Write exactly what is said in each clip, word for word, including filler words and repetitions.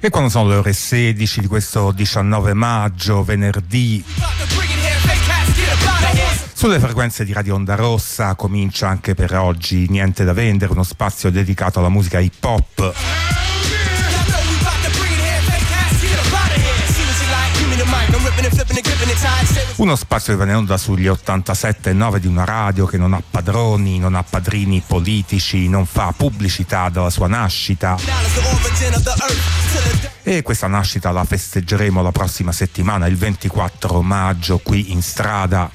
E quando sono le ore sedici di questo diciannove maggio, venerdì, sulle frequenze di Radio Onda Rossa comincia anche per oggi Niente da vendere, uno spazio dedicato alla musica hip hop. Uno spazio che va in onda sugli ottantasette virgola nove di una radio che non ha padroni, non ha padrini politici, non fa pubblicità dalla sua nascita. E questa nascita la festeggeremo la prossima settimana, il ventiquattro maggio, qui in strada.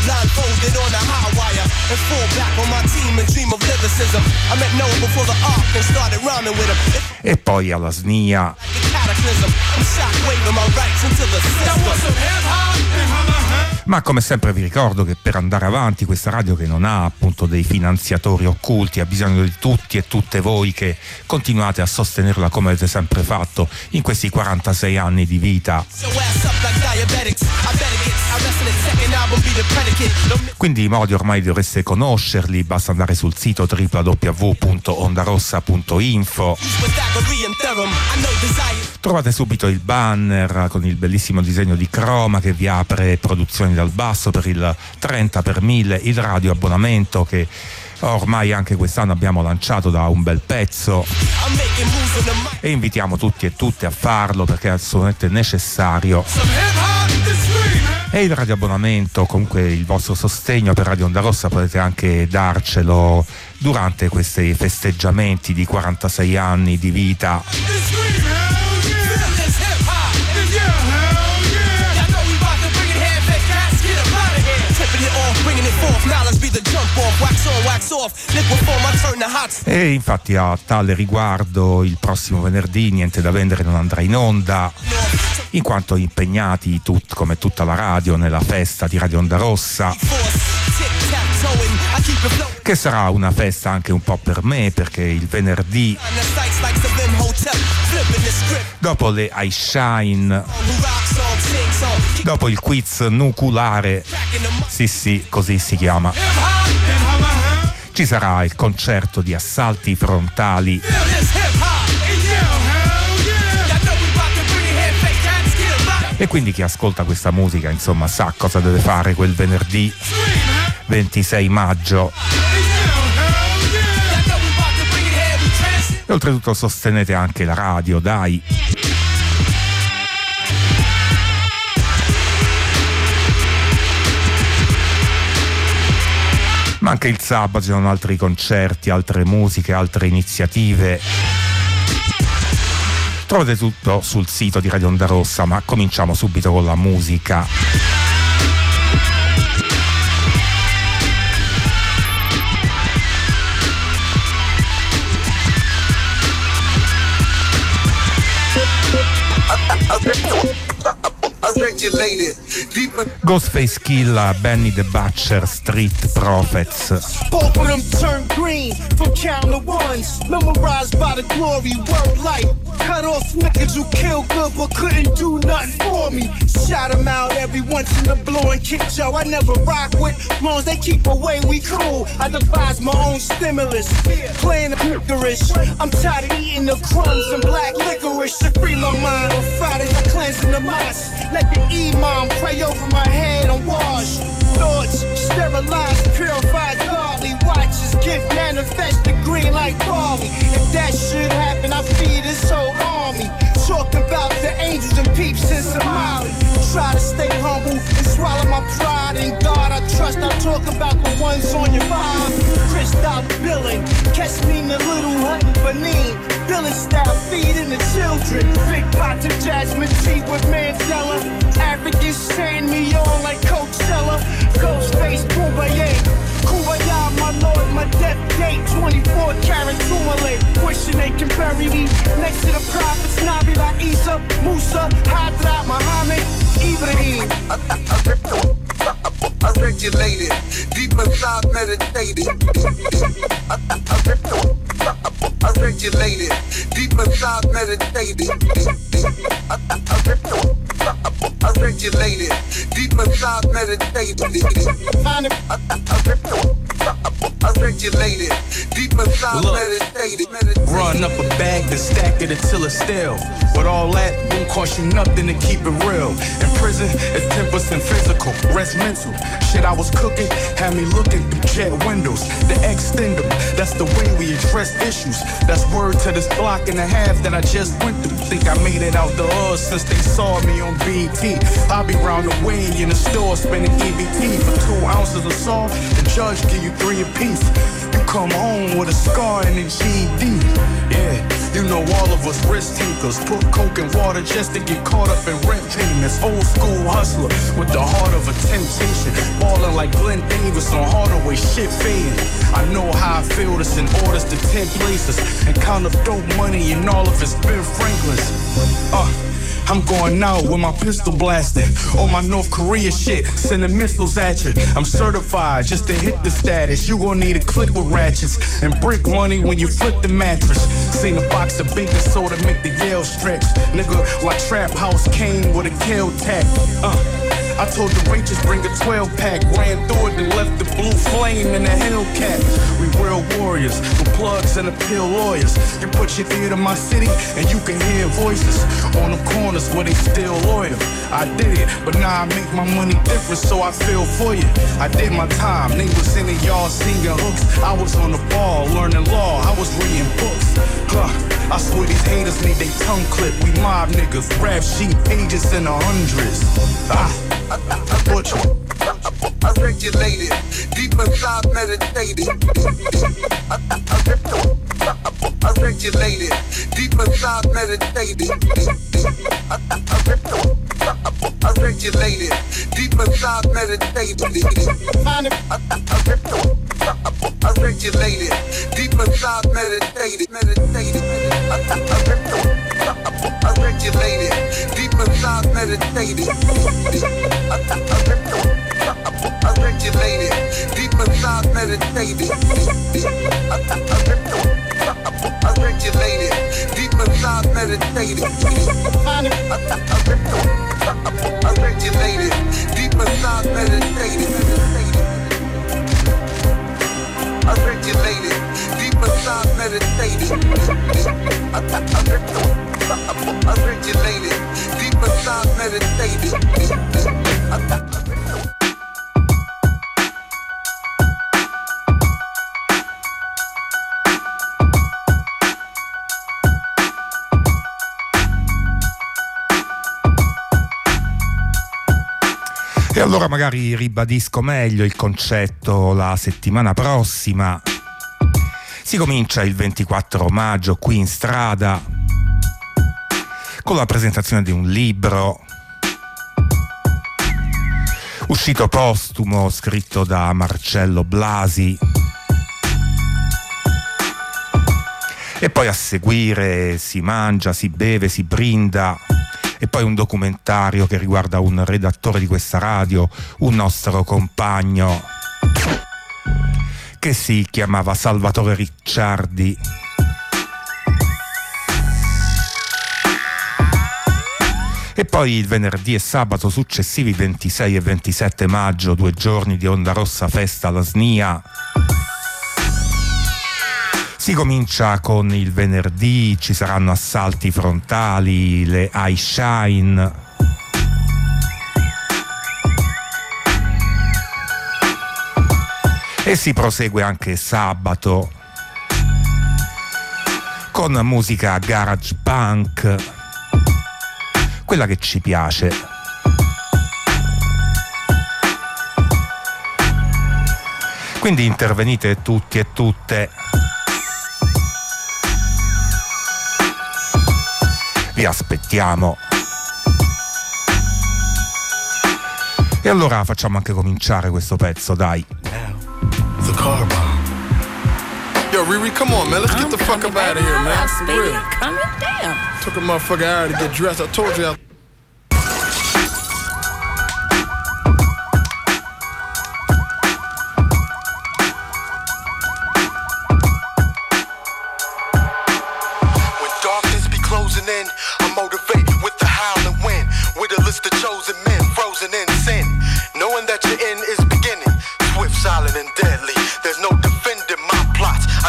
E poi alla S N I A. Ma come sempre vi ricordo che per andare avanti questa radio, che non ha appunto dei finanziatori occulti, ha bisogno di tutti e tutte voi che continuate a sostenerla come avete sempre fatto in questi quarantasei anni di vita. Quindi i modi ormai dovreste conoscerli, basta andare sul sito w w w punto ondarossa punto info. Trovate subito il banner con il bellissimo disegno di Croma che vi apre Produzioni dal Basso per il trenta per mille, il radio abbonamento che ormai anche quest'anno abbiamo lanciato da un bel pezzo, e invitiamo tutti e tutte a farlo perché è assolutamente necessario. E il radio abbonamento, comunque il vostro sostegno per Radio Onda Rossa, potete anche darcelo durante questi festeggiamenti di quarantasei anni di vita. E infatti a tale riguardo il prossimo venerdì Niente da vendere non andrà in onda, in quanto impegnati tut, come tutta la radio nella festa di Radio Onda Rossa, che sarà una festa anche un po' per me, perché il venerdì, dopo le I Shine, dopo il quiz nucleare, sì sì, così si chiama, ci sarà il concerto di Assalti Frontali. E quindi chi ascolta questa musica, insomma, sa cosa deve fare quel venerdì ventisei maggio. E oltretutto sostenete anche la radio, dai. Ma anche il sabato ci sono altri concerti, altre musiche, altre iniziative. Trovate tutto sul sito di Radio Onda Rossa, ma cominciamo subito con la musica. Ghostface Killah, Benny the Butcher, Street Prophets. Both of them turn green from count to ones, memorized by the glory, word light. Cut off niggas who kill good but couldn't do nothing for me. Shout them out every once in a blue and kick Joe. I never rock with, long as they keep away, we cool. I devise my own stimulus, playing the licorice. I'm tired of eating the crumbs and black licorice. To free my mind on Fridays, I cleansing the mosque. Let the imam pray over my head and wash. Thoughts sterilized, purified, godly. Watches gift manifest the green like barley. If that should happen, I feed this whole army. Talk about the angels and peeps in Somali. Try to stay humble and swallow my pride. In God I trust, I talk about the ones on your vibe. Crystal billing, catch me in the little hut, Benin. Billing style, feeding the children. Big pot of jasmine tea with Mandela. Africans saying me on like Coachella. Ghostface, Kumbaya. Kumbaya, my lord, my death date. twenty-four karat tourmalet. Wishing they can bury me next to the prophets. Nabila, Isa, Musa, Hadra, Muhammad, Ibrahim. I regulated, deep inside meditated. I regulated, deep inside meditated. I regulated, deep inside meditated. I regulate it, deep inside meditated. Run up a bag, then stack it until it's stale. But all that won't cost you nothing to keep it real. In prison, it's ten percent physical, rest mental. Shit I was cooking had me looking through jet windows. The extender, that's the way we address issues. That's word to this block and a half that I just went through. Think I made it out the hood since they saw me on B E T. I'll be round the way in the store spending E B T for two ounces of salt. The judge give you three apiece. You come home with a scar and a G E D. Yeah, you know all of us risk takers. Put coke and water just to get caught up in rent payments. Old school hustler with the heart of a temptation. Ballin' like Glenn Davis on Hardaway, shit fading. I know how I feel to send orders to ten places and count up dope money and all of it's Ben Franklin's. Uh. I'm going out with my pistol blasting on my North Korea shit, sending missiles at you. I'm certified just to hit the status. You gon' need a click with ratchets and brick money when you flip the mattress. Seen a box of baking soda make the Yale stretch. Nigga, like Trap House came with a kill tack. Uh. I told the waitress bring a twelve pack, ran through it and left the blue flame in the Hellcat. We real warriors with plugs and appeal lawyers. You put your ear to my city and you can hear voices on the corners where they still loyal. I did it, but now I make my money different, so I feel for you. I did my time, they was in the yard singing hooks. I was on the ball learning law, I was reading books. Huh. I swear these haters need they tongue clipped. We mob niggas, rap sheet pages in the hundreds. Ah. I, I, I, Butch. I regulate it, deep inside meditated. I, I, I, I regulate it, deep inside meditated. I, I, I, I regulate it, deep inside meditated. I, I, I regulate it, deep inside meditated. Meditated. I, I, I regulate it, deep inside meditated. I, I, I regulate it, deep inside meditated. I, I, I regulate it, deep inside meditated. I, I, I regulate it, deep inside meditated. I regulate it, deep inside meditated. I, I, I regulate it, deep inside meditated. I, I, E allora magari ribadisco meglio il concetto la settimana prossima. Si comincia il ventiquattro maggio qui in strada con la presentazione di un libro uscito postumo, scritto da Marcello Blasi. E poi a seguire si mangia, si beve, si brinda. E poi un documentario che riguarda un redattore di questa radio, un nostro compagno, che si chiamava Salvatore Ricciardi. E poi il venerdì e sabato successivi, ventisei e ventisette maggio, due giorni di Onda Rossa Festa alla S N I A. Si comincia con il venerdì, ci saranno assalti frontali, le Eye Shine. E si prosegue anche sabato con musica garage punk, quella che ci piace. Quindi intervenite tutti e tutte. Vi aspettiamo. E allora facciamo anche cominciare questo pezzo, dai. The car bomb. Yo, Riri, come on, man. Let's get the fuck up out of here, man. For real. Coming down. Took a motherfucking hour to get dressed. I told you I... In, I motivate with the howling wind, with a list of chosen men frozen in sin, knowing that your end is beginning, swift, silent, and deadly. There's no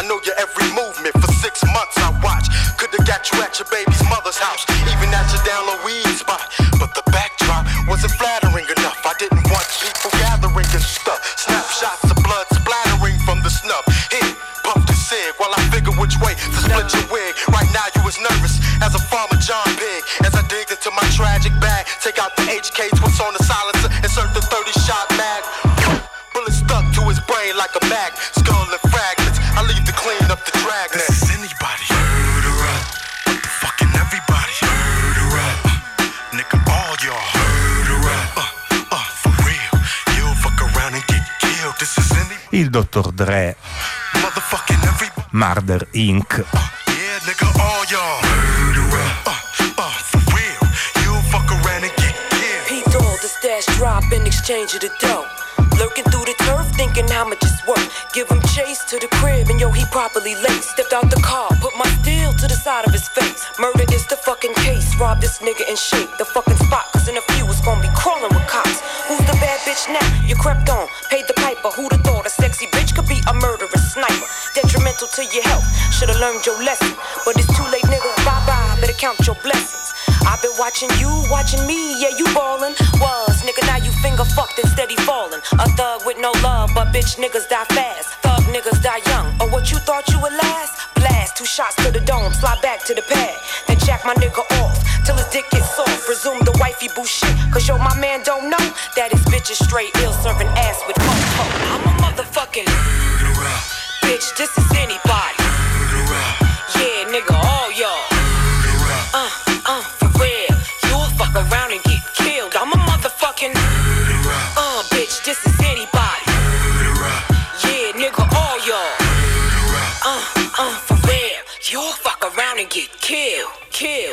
know your every movement. For six months I watched. Could've got you at your baby's mother's house, even at your down low weed spot. But the backdrop wasn't flattering enough. I didn't want people gathering and stuff. Snapshots of blood splattering from the snub. Here, pump the cig while I figure which way to split your wig. Right now you was nervous as a farmer John Pig. As I digged into my tragic bag, take out the H K, twist on the silencer, insert the thirty shot mag. Bullet stuck to his brain like a mag. Skull and fragments, I leave to clean up the dragnet. This is anybody. Murderer. Fucking everybody. Murderer. Uh, nigga, all y'all. Murderer. Uh, uh, for real. You'll fuck around and get killed. This is anybody. Il dottor Dre. Motherfucking everybody. Murder Incorporated. Uh, yeah, nigga, all y'all. Murderer. Uh, uh, for real. You'll fuck around and get killed. Pete all the stash drop in exchange of the dough. Lurking through the turf, thinking how much it's worth. Give him chase to the crib, and yo, he properly laced. Stepped out the car, put my steel to the side of his face. Murder is the fucking case. Rob this nigga and shake the fucking spot, cause in a few it's gonna be crawling with cops. Who's the bad bitch now? You crept on, paid the piper. Who'da thought a sexy bitch could be a murderous sniper? Detrimental to your health, should've learned your lesson. But it's too late, nigga, bye-bye, better count your blessings. I've been watching you, watching me, yeah, you ballin'. Was, nigga, now you finger fucked and steady fallin'. A thug with no love, but bitch niggas die fast. Thug niggas die young, or what you thought you would last? Blast, two shots to the dome, slide back to the pad. Then jack my nigga off, till his dick gets soft. Presume the wifey boo shit, cause yo, my man don't know that his bitch is straight ill, serving ass with funk. I'm a motherfucking murderer. Bitch, this is anybody. Murderer. Yeah, nigga, all y'all. Murderer. Uh, uh, for real. You'll fuck around and get killed. I'm a motherfucking murderer. Uh, bitch, this is anybody. Murderer. Yeah, nigga, all y'all. Murderer. Uh, uh, for real. You'll fuck around and get killed. Kill.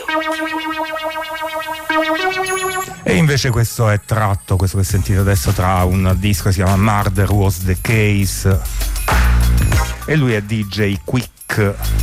E invece questo è tratto, questo che sentite adesso, tra un disco che si chiama Murder Was the Case, e lui è D J Quick.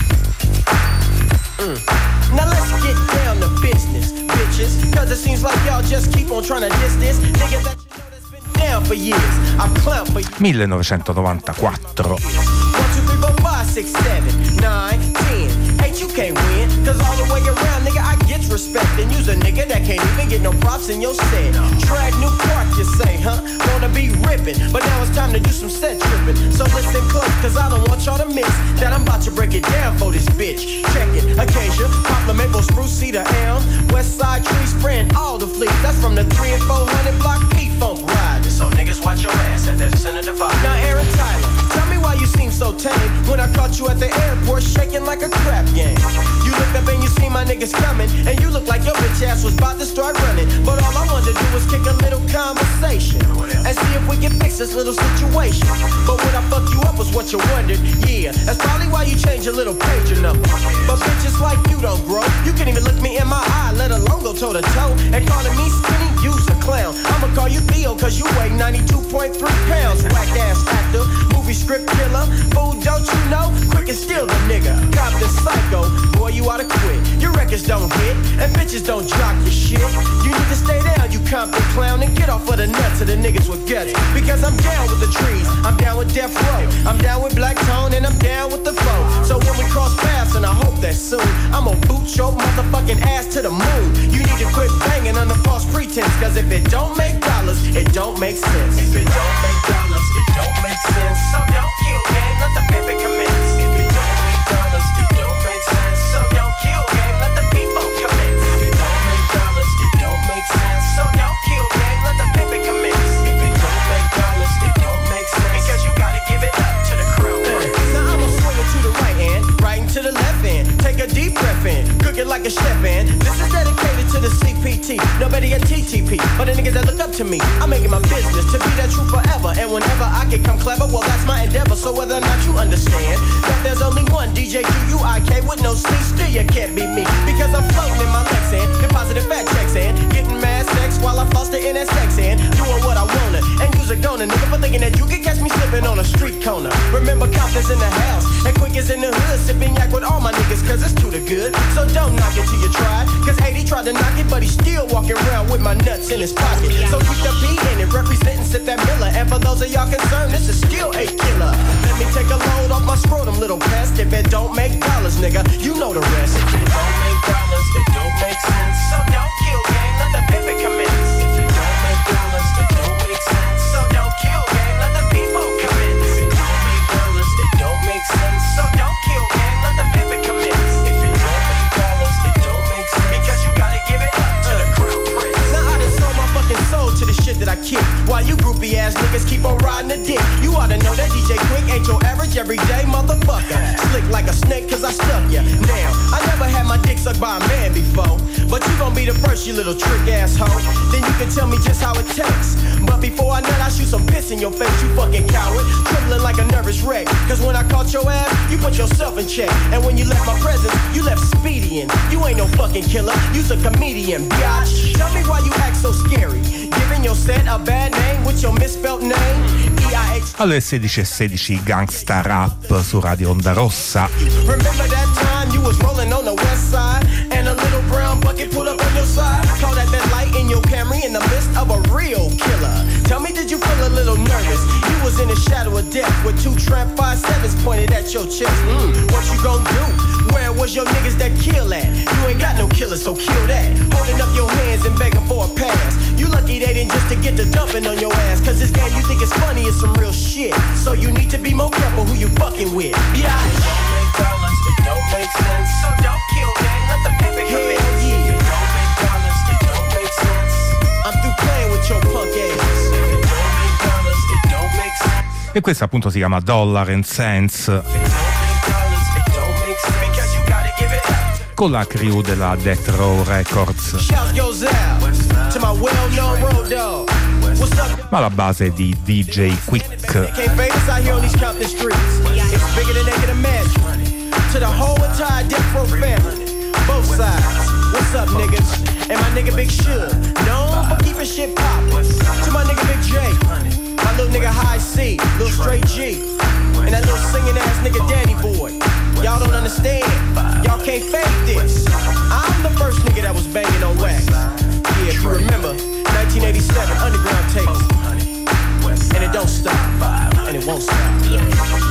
Mm. Now let's get down to business, bitches, cause it seems like y'all just keep on trying to diss this nigga that you know that's been down for years. I've clowned for years. millenovecentonovantaquattro. one, two, three, four, five, six, seven, nine, ten. Ain't you can't win, cause all the way around, nigga, I get respect. And you's a nigga that can't even get no props in your set. Drag New Park, you say, huh? Wanna be rippin', but now it's time to do some set trippin'. So listen close, cause I don't want y'all to miss that I'm about to break it down for this bitch. Check it, Acacia, Poplar, Maple, Spruce, Cedar, Elm, West Side Tree, spraying all the fleets. That's from the three and four hundred block P-Funk ride. So niggas watch your ass at that center divide. Now Aaron Tyler, tell me why you seem so tame when I caught you at the airport shaking like a crap game. You looked up and you see my niggas coming, and you look like your bitch ass was about to start running. But all I wanted to do was kick a little conversation and see if we can fix this little situation. But when I fucked you up was what you wondered. Yeah, that's probably why you changed your little pager number. But bitches like you don't grow. You can't even look me in my eye, let alone go toe to toe. And calling me skinny, you's a clown. I'ma call you Theo, cause you weigh ninety-two point three pounds. Whack ass actor, movie script killer. Fool, don't you know? Quick and steal the nigga. Cop the psycho, boy, you oughta quit. Your records don't hit, and bitches don't drop your shit. You need to stay down, you Compton clown, and get off of the nuts of the niggas with guts. Because I'm down with the trees, I'm down with Death Row, I'm down with Black Tone, and I'm down with the foe. So when we cross paths, and I hope that soon, I'm gonna boot your motherfucking ass to the moon. You need to quit banging under false pretense, cause if it don't make dollars, it don't make sense. If it don't make dollars, it don't make sense. So don't kill, gang, let the baby commence. If it don't make dollars, it don't make sense. So don't kill, gang, let the people commence. If it don't make dollars, it don't make sense. So don't kill, gang, let the baby commence. If it don't make dollars, it don't make sense. Because you gotta give it up to the crew. Now I'ma swing it to the right hand, right into the left hand. Take a deep breath in, cook it like a chef and this is dedicated to the C P T, nobody at T T P, but the niggas that look up to me. I'm making my business to be that true forever, and whenever I can come clever, well that's my endeavor. So whether or not you understand that there's only one D J Q U I K with no C, still you can't be me. Because I'm floating in my Lexan, depositing fat checks and getting mad sex while I foster in that sex and doing what I wanna. And use a gonna nigga for thinking that you can catch me slipping on a street corner. Remember Compton's in the house, and Quick is in the hood, sipping yak with all my niggas. cause it's too the good. So don't knock it till you try. Cause eighty tried to knock it, but he's still walking around with my nuts in his pocket. So keep the beat in it, representing Sip That Miller. And for those of y'all concerned, this is still a killer. Let me take a load off my scrotum, little pest. If it don't make dollars, nigga, you know the rest. If it don't make dollars, it don't make sense. So don't kill game, let the pivot commence. If it don't make dollars, it don't make sense. So don't kill game, let the people commence. If it don't make dollars, it don't make sense. So don't kill game, let the pivot commence. If it don't make dollars, it don't make sense. Because you gotta give it up to the crown prince. Now I done sold my fucking soul to the shit that I kick. While you groupie ass niggas keep on riding the dick. You oughta know that D J Quick ain't your average everyday motherfucker. Slick like a snake cause I stuck ya. Now, I never had my dick sucked by a man before. But you gon' be the first, you little trick asshole. Then you can tell me just how it tastes. But before I nut, I shoot some piss in your face, you fucking coward. Trembling like a nervous wreck. Cause when I caught your ass, you put yourself in check. And when you left my presence, you left speeding. You ain't no fucking killer, you's a comedian, biatch. Tell me why you act so scary. Giving your set a bad name with your misspelled name. E I H Alle sedici e sedici Gangsta Rap su Radio Onda Rossa. Remember that time you was rolling on the west side and a little brown bucket pulled up on your side? Call that that light in your Camry in the midst of a real killer. Tell me, did you feel a little nervous? You was in the shadow of death with two tramp five sevens pointed at your chest. Mm, what you gon' do? Where was your niggas that kill at? You ain't got no killer, so kill that. Holding up your hands and begging for a pass. You lucky they didn't just to get the dumping on your ass. Cause this game you think is funny is some real shit. So you need to be more careful who you fucking with. Yeah. It don't make dollars, it don't make sense. So don't kill man, let the pivot come in. Yeah. It don't make dollars, it don't make sense. I'm through playing with your punk ass. If it don't make dollars, it don't make sense. E questa appunto si chiama Dollar and Cents, con la crew della Death Row Records. Ma la base di D J Quick. Both sides, what's up niggas? And my nigga Big Shug, known for keeping shit poppin'. To my nigga Big J, my little nigga High C, little Straight G, and that little singing ass nigga Danny Boy. Y'all don't understand, y'all can't fake this. I'm the first nigga that was banging on wax. Yeah, if you remember, nineteen eighty-seven underground tapes. And it don't stop, and it won't stop.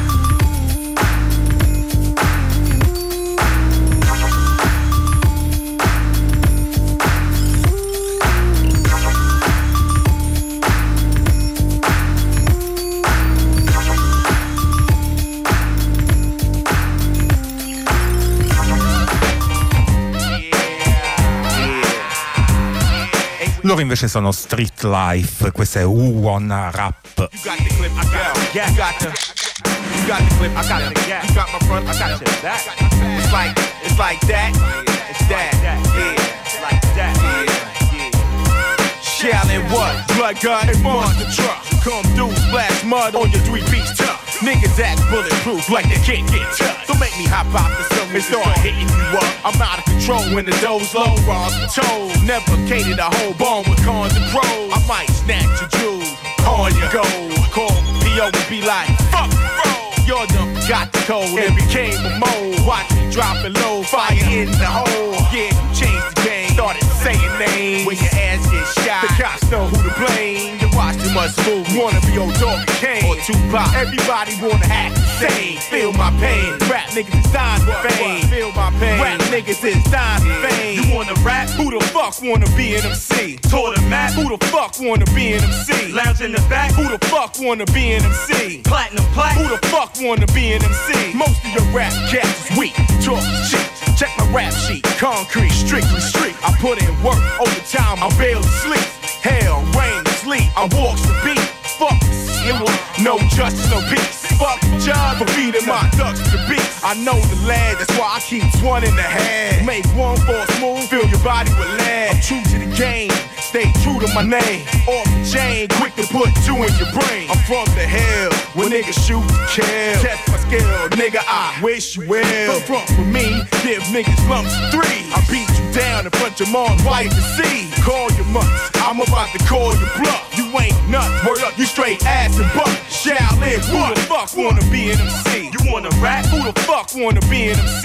Loro invece sono Street Life, questa è Who Wanna Rap. You got the clip, I got it. Yeah, you got the, you got the clip, I got it. Yeah, you got my front, I got your back. It's like, it's like that, it's that, yeah, it's like that, yeah, yeah. Shallin' what? Blood gun and monster truck. Come through, splash mud on your three-piece tuck. Niggas act bulletproof like they can't get touched. Don't make me hop out the sun and start hitting you up. I'm out of control when the door's low, Ross told. Never catered a whole bomb with cons and pros. I might snatch your jewels on your go. Call P O and be like, fuck bro. Y'all done got the code and became a mole. Watch me drop it low, fire in the hole. Yeah, you changed the game, started saying names. When your ass gets shot, the cops know who to blame. You watch too much move, wanna be old dog Kane or Tupac. Everybody wanna act the same. Feel my pain. Rap niggas is dying for fame. Feel my pain. Rap niggas is dying for fame. You wanna rap? Who the fuck wanna be an M C? Toward the map? Who the fuck wanna be an M C? Lounge in the back? Who the fuck wanna be an M C? Platinum plaque? Who the fuck wanna be an M C? Most of your rap cats is weak, talk shit. Check my rap sheet, concrete, strictly street. I put in work, overtime, I barely sleep. Hell, rain, sleep, I walk the beat. Fuck the ceiling, no justice, no peace. Fuck the job for feeding my ducks to the beast. I know the lad, that's why I keep one in the head. Make one false move, fill your body with lead. I'm true to the game, stay true to my name. Off the chain, quick to put two in your brain. I'm from the hell, where niggas shoot to kill. Test my skill, nigga, I wish you well. Front for me, give niggas lumps of three. I beat you down in front of your mom's wife to see. Call your mother, I'm about to call your bluff. You ain't nuts, word up, you straight ass and butt. Shaolin, who the fuck wanna be an M C? You wanna rap? Who the fuck wanna be an M C?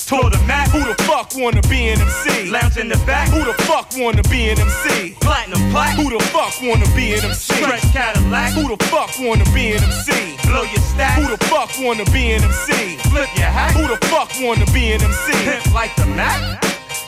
Toward the Mac. Who the fuck wanna be an M C? Lounge in the back. Who the fuck wanna be an M C? Platinum plaque. Who the fuck wanna be an M C? Stretch Cadillac. Who the fuck wanna be an M C? Blow your stack. Who the fuck wanna be an M C? Flip your hat. Who the fuck wanna be an M C? Pimp like the Mac.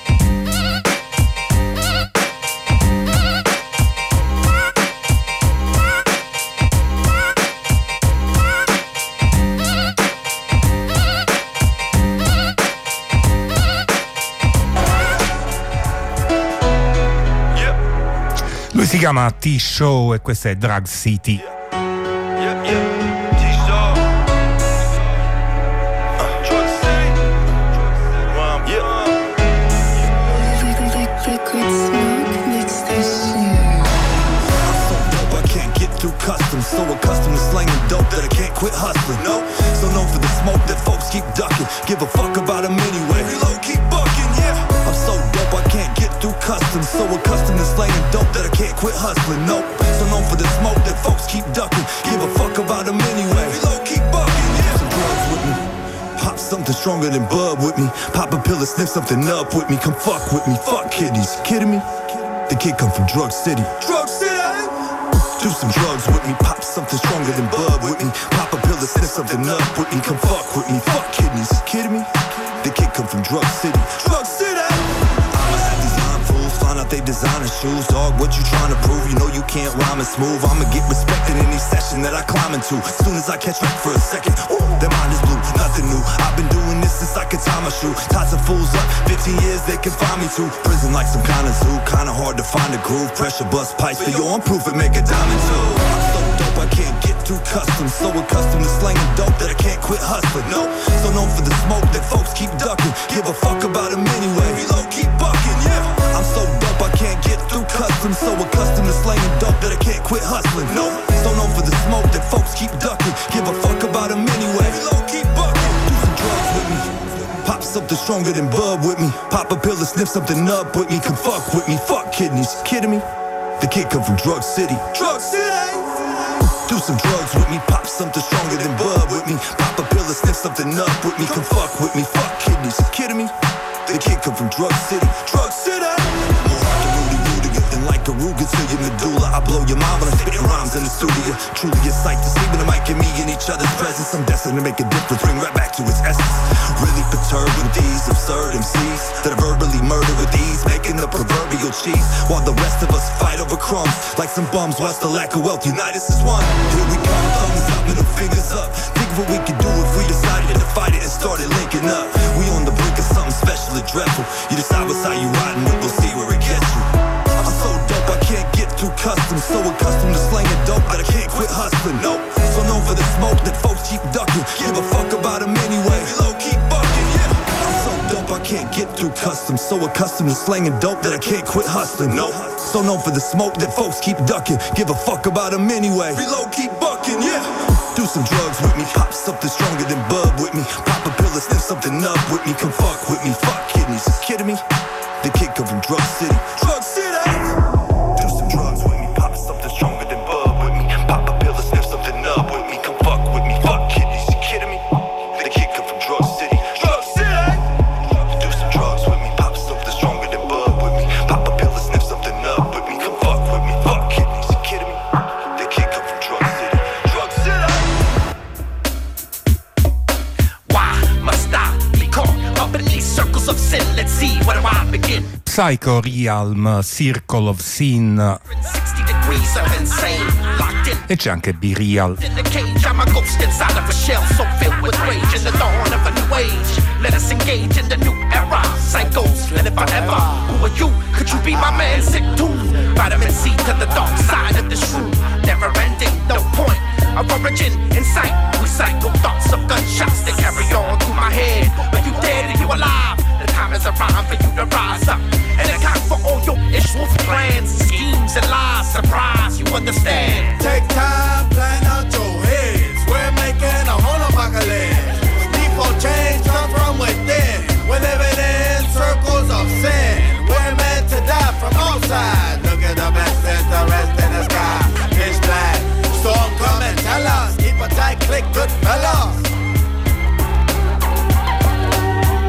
Lui si chiama T-Show e questa è Drug City. Yeah, yeah, T-Show. Uh, Drug City. Rum, yeah. Liquid smoke, mix this shit. I'm so dope, I can't get through customs. So accustomed to slanging dope that I can't quit hustling. No, so known for the smoke that folks keep ducking. Give a fuck about them anyway. Reload, keep bucking, yeah. I'm so dope, I can't get through customs. So accustomed to slanging dope that I can't quit hustling. No, so known for the smoke that folks keep ducking. Give a fuck about them anyway. Reload, keep bucking, yeah. Some drugs with me. Pop something stronger than bud with me. Pop a pill and sniff something up with me. Come fuck with me, fuck kidneys. Kidding me? The kid come from Drug City. Drug City! Do some drugs with me. Pop something stronger than bud with me. Pop a pill and sniff something up with me. Come fuck with me, fuck kidneys. Kidding me? The kid come from Drug City. Drug City! I'ma have these line fools find out they designer shoes. Dog, what you trying to prove? You know you can't rhyme and smooth. I'ma get respected in any session that I climb into. As soon as I catch wreck for a second, ooh, their mind is blue, nothing new. I've been doing this since I could tie my shoe. Tied some fools up, fifteen years they can find me to. Prison like some kind of zoo, kinda hard to find a groove. Pressure bust pipes for your proof and make a diamond too. I'm so dope I can't get through customs. So accustomed to slanging dope that I can't quit hustling. No, so known for the smoke that folks keep ducking. Give a fuck about them anyway. Reload, keep bucking, yeah. I'm so dope I can't get through customs. So accustomed to slanging dope that I can't quit hustling. No, so known for the smoke that folks keep ducking. Give a fuck about them anyway. Reload, keep bucking. Do some drugs with me. Pop something stronger than bud with me. Pop a pill and sniff something up with me. Come fuck with me, fuck kidneys. Kidding me? The kid come from Drug City. Drug City! Do some drugs with me. Pop something stronger than bud with me. Pop a pill and sniff something up with me. Come fuck with me, fuck kidneys. Kidding me? The kid come from Drug City. Drug City! More hard to Rudy Rudiger than like a Ruger to your medulla. I blow your mind when I'm spitting rhymes in the studio. Truly a sight to see when the mic and me in each other's presence. I'm destined to make a difference, bring right back to its essence. Really perturbed with these absurd M Cs that I verbally murder with ease, making the proverbial cheese, while the rest of us fight over crumbs like some bums. What's the lack of wealth? Unite us as one. Here we come, thumbs up, middle fingers up. Think of what we could do if we decided to fight it and started linking up. We on the brink of something special and dreadful. You decide what side you riding with, we'll see where it gets you. I'm so dope I can't get through customs. So accustomed to slanging dope that I can't quit hustling. No, so known for the smoke that folks keep ducking. Give a fuck about them anyway. Reload, keep bucking, yeah. I'm so dope I can't get through customs. So accustomed to slanging dope that I can't quit hustling. No, so known for the smoke that folks keep ducking. Give a fuck about them anyway. Reload, keep bucking, yeah. Do some drugs with me. Pop something stronger than bud with me. Pop a pill and sniff something up with me. Come fuck with me, fuck kidneys. Kidding me? The kid come from Drug City. Drug City! Do some drugs with me. Pop something stronger than bud with me. Pop a pill and sniff something up with me. Come fuck with me, fuck kidneys. You kidding me? The kid come from Drug City. Drug City! Do some drugs with me. Pop something stronger than bud with me. Pop a pill and sniff something up with me. Come fuck with me, fuck kidneys. You kidding me? The kid come from Drug City. Drug City! Why must I be caught up in these circles of sin? Let's see, where do I begin? Psycho Realm, Circle of Sin. sixty degrees of insane, locked in. E c'è anche Be Real. In the cage, I'm a ghost inside of a shell, so filled with rage in the dawn of a new age. Let us engage in the new era. Psychos, and if I ever, who are you? Could you be my man? Sick too. Vitamin C to the dark side of the shrew. Never ending, no point of origin in sight. We cycle thoughts of gunshots that carry on through my head. Are you dead? Are you alive? The time has arrived for you to rise up and account for all your issues, plans, schemes, and lies. Surprise, you understand? Take time, plan out your heads. We're making a whole apocalypse. Default change comes from within. We're living in circles of sin. We're meant to die from all sides. Look at the best and the rest in the sky. Pitch black, storm coming, tell us. Keep a tight click, good fellas.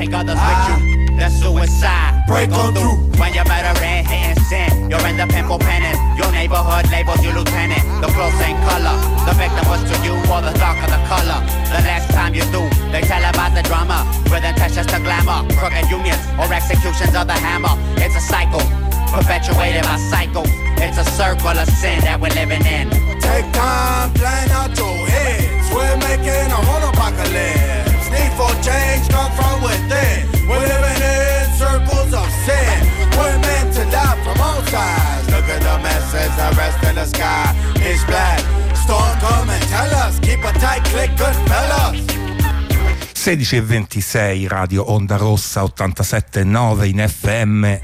take others with you. That's suicide. Break on through. When you're murdering, hitting sin, you're in the pimple penning. Your neighborhood labels you lieutenant. The clothes ain't color. The victim was to you, or the darker the color. The last time you do, they tell about the drama. Rhythm touches to glamour. Crooked unions or executions of the hammer. It's a cycle, perpetuated by cycles. It's a circle of sin that we're living in. Take time, plan out your heads. We're making a whole apocalypse. Need for change come from within. We're living in circles of sin. We're meant to die from all sides. Look at the message, the rest in the sky is black. Storm come and tell us, keep a tight click, good fellas. sedici e ventisei, Radio Onda Rossa ottantasette e nove in F M.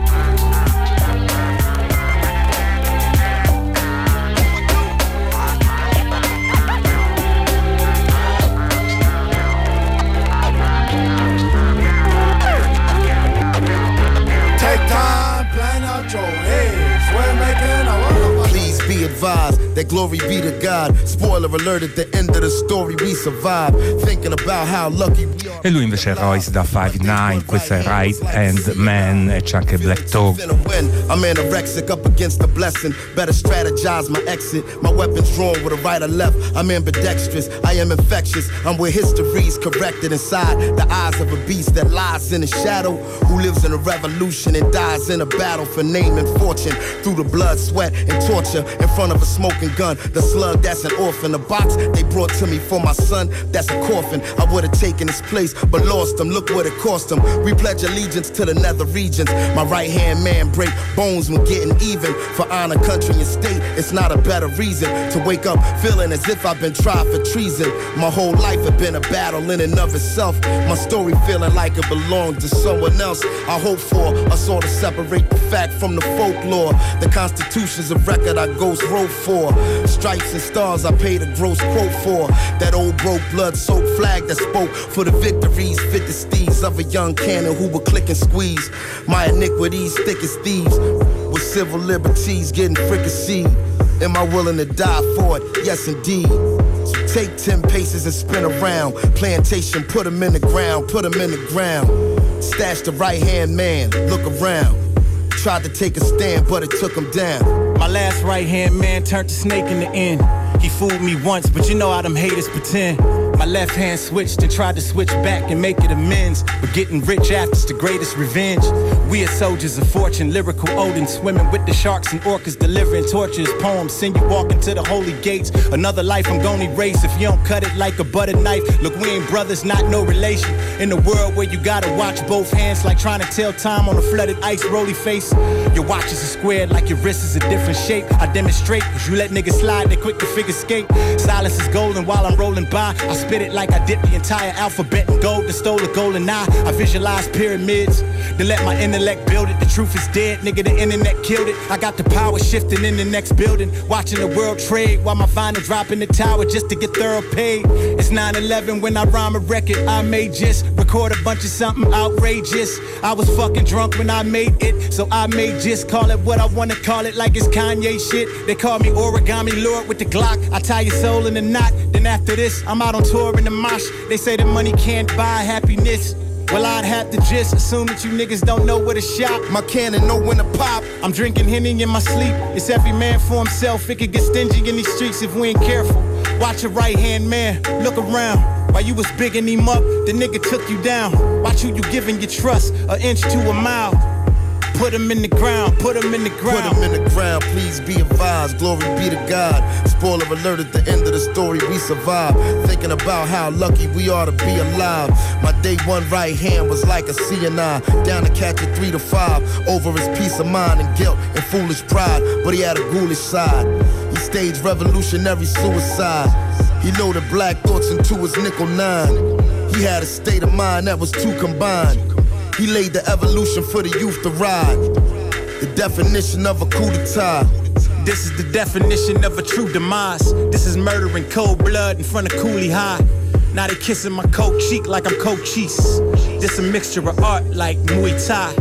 That glory be to God. Spoiler alert, at the end of the story we survive. Thinking about how lucky we are. E lui invece è Royce da five nine, questo è Right Hand Man e c'è anche Black Dog. I'm anorexic up against the blessing. Better strategize my exit. My weapon's drawn with a right or left. I'm ambidextrous, I am infectious. I'm where history's corrected inside the eyes of a beast that lies in the shadow, who lives in a revolution and dies in a battle for name and fortune. Through the blood, sweat, and torture in front of a smoking gun. The slug that's an orphan. The box they brought to me for my son, that's a coffin. I would have taken his place but lost him. Look what it cost him. We pledge allegiance to the nether regions. My right hand man break bones when getting even. For honor, country, and state, it's not a better reason to wake up feeling as if I've been tried for treason. My whole life had been a battle in and of itself. My story feeling like it belonged to someone else. I hope for us all to separate the fact from the folklore. The Constitution's a record I ghost wrote for. Stripes and stars I paid a gross quote for. That old broke blood soaked flag that spoke for the victories. Fit the steeds of a young cannon who would click and squeeze. My iniquities thick as thieves, with civil liberties getting fricasseed. Am I willing to die for it? Yes indeed. So take ten paces and spin around. Plantation, put him in the ground, put him in the ground. Stash the right hand man, look around. Tried to take a stand, but it took him down. My last right-hand man turned to snake in the end. He fooled me once, but you know how them haters pretend. My left hand switched and tried to switch back and make it amends. But getting rich after's the greatest revenge. We are soldiers of fortune, lyrical Odin, swimming with the sharks and orcas, delivering torturous poems. Send you walking to the holy gates. Another life I'm gonna erase if you don't cut it like a butter knife. Look, we ain't brothers, not no relation. In a world where you gotta watch both hands, like trying to tell time on a flooded ice rolly face. Your watches are squared like your wrist is a different shape. I demonstrate, cause you let niggas slide, they quick to figure skate. Silence is golden while I'm rolling by. I spit it like I dip the entire alphabet in gold. That stole a golden eye. I visualize pyramids, then let my intellect build it. The truth is dead, nigga, the internet killed it. I got the power shifting in the next building, watching the world trade while my vinyl drop in the tower just to get thorough paid. It's nine eleven when I rhyme a record I made, just record a bunch of something outrageous. I was fucking drunk when I made it, so I made just call it what I wanna call it, like it's Kanye shit. They call me Origami Lord with the Glock. I tie your soul in a knot, then after this I'm out on tour in the mosh. They say that money can't buy happiness. Well, I'd have to just assume that you niggas don't know where to shop. My cannon know when to pop. I'm drinking Henny in my sleep. It's every man for himself. It could get stingy in these streets if we ain't careful. Watch your right hand man, look around. While you was bigging him up, the nigga took you down. Watch who you giving your trust, an inch to a mile. Put him in the ground, put him in the ground. Put him in the ground, please be advised. Glory be to God. Spoiler alert, at the end of the story we survive. Thinking about how lucky we are to be alive. My day one right hand was like a C N I. Down to catch a three to five. Over his peace of mind and guilt and foolish pride. But he had a ghoulish side. He staged revolutionary suicide. He loaded black thoughts into his nickel nine. He had a state of mind that was two combined. He laid the evolution for the youth to ride. The definition of a coup d'etat. This is the definition of a true demise. This is murder in cold blood in front of Cooley High. Now they kissing my coke cheek like I'm Cochise. This a mixture of art like Muay Thai.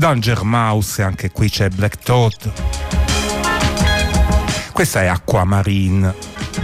Danger Mouse, e anche qui c'è Black Toad. Questa è Aquamarine.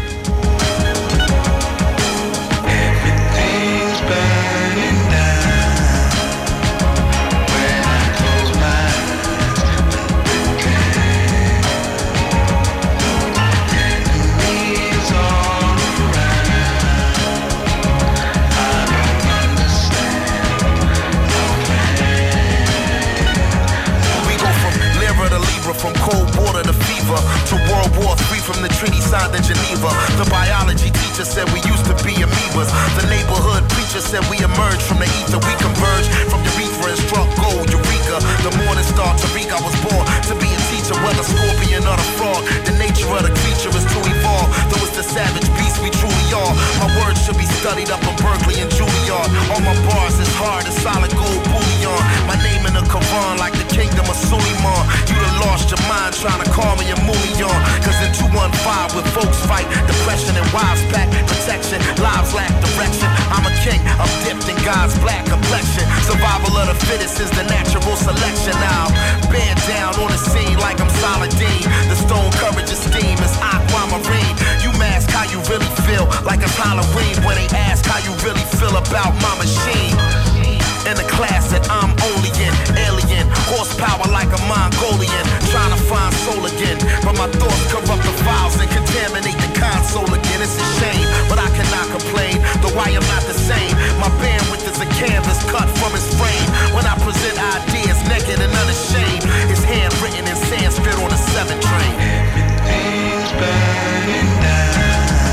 From cold water to fever to World War Three, from the treaty signed in Geneva. The biology teacher said we used to be amoebas. The neighborhood preacher said we emerged from the ether. We converged from urethra and struck gold, Eureka. The morning star, Tariq, I was born to be a teacher. Whether scorpion or the frog, the nature of the creature is to evolve. Though it's the savage beast we truly are. My words should be studied up in Berkeley and Juilliard. All my bars is hard as solid gold bullion. My name in the Quran like the kingdom of Suleiman. You done lost your mind trying to call me a million. Cause in two one five with folks fight depression and wives pack protection, lives lack direction. I'm a king, I'm dipped in God's black complexion. Survival of the fittest is the natural selection. Now bend down on the scene like I'm Saladin. The stone courage of steam is aquamarine. You mask how you really feel like it's Halloween when they ask how you really feel about my machine. In the class that I'm only in, alien, horsepower like a Mongolian, trying to find soul again, but my thoughts corrupt the files and contaminate the console again. It's a shame, but I cannot complain, though I am not the same. My bandwidth is a canvas cut from his frame. When I present ideas naked and unashamed, it's handwritten in Sanskrit on a seven train. Everything's burning down.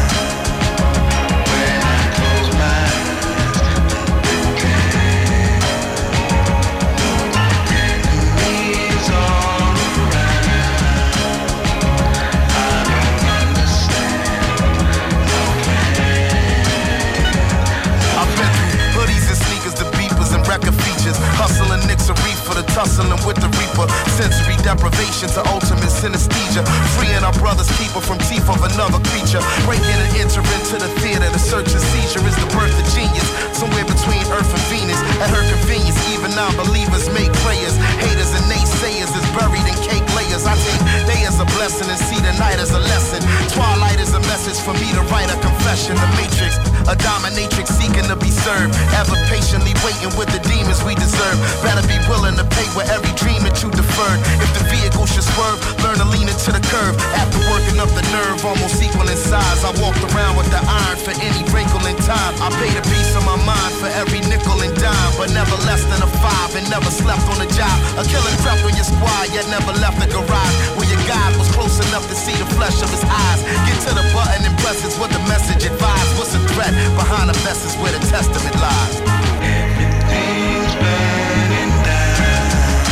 Record features, hustling nicks a reefer, the tussling with the reaper, sensory deprivation to ultimate synesthesia, freeing our brother's keeper from teeth of another creature, breaking and entering to the theater, the search and seizure is the birth of genius, somewhere between Earth and Venus, at her convenience, even non-believers make prayers, haters and naysayers is buried in cake layers. I take day as a blessing and see the night as a lesson, twilight is a message for me to write a confession, the matrix, a dominatrix seeking to be served, ever patiently waiting with the demons we deserve. Better be willing to pay with every dream that you deferred. If the vehicle should swerve, learn to lean into the curve. After working up the nerve, almost equal in size, I walked around with the iron for any wrinkle in time. I paid a piece of my mind for every nickel and dime, but never less than a five and never slept on the job. A killing prep with your squad, yet never left the garage where your guide was close enough to see the flesh of his eyes. Get to the button and press is what the message advised. What's the threat behind the vest is where the testament lies. Everything's burning down.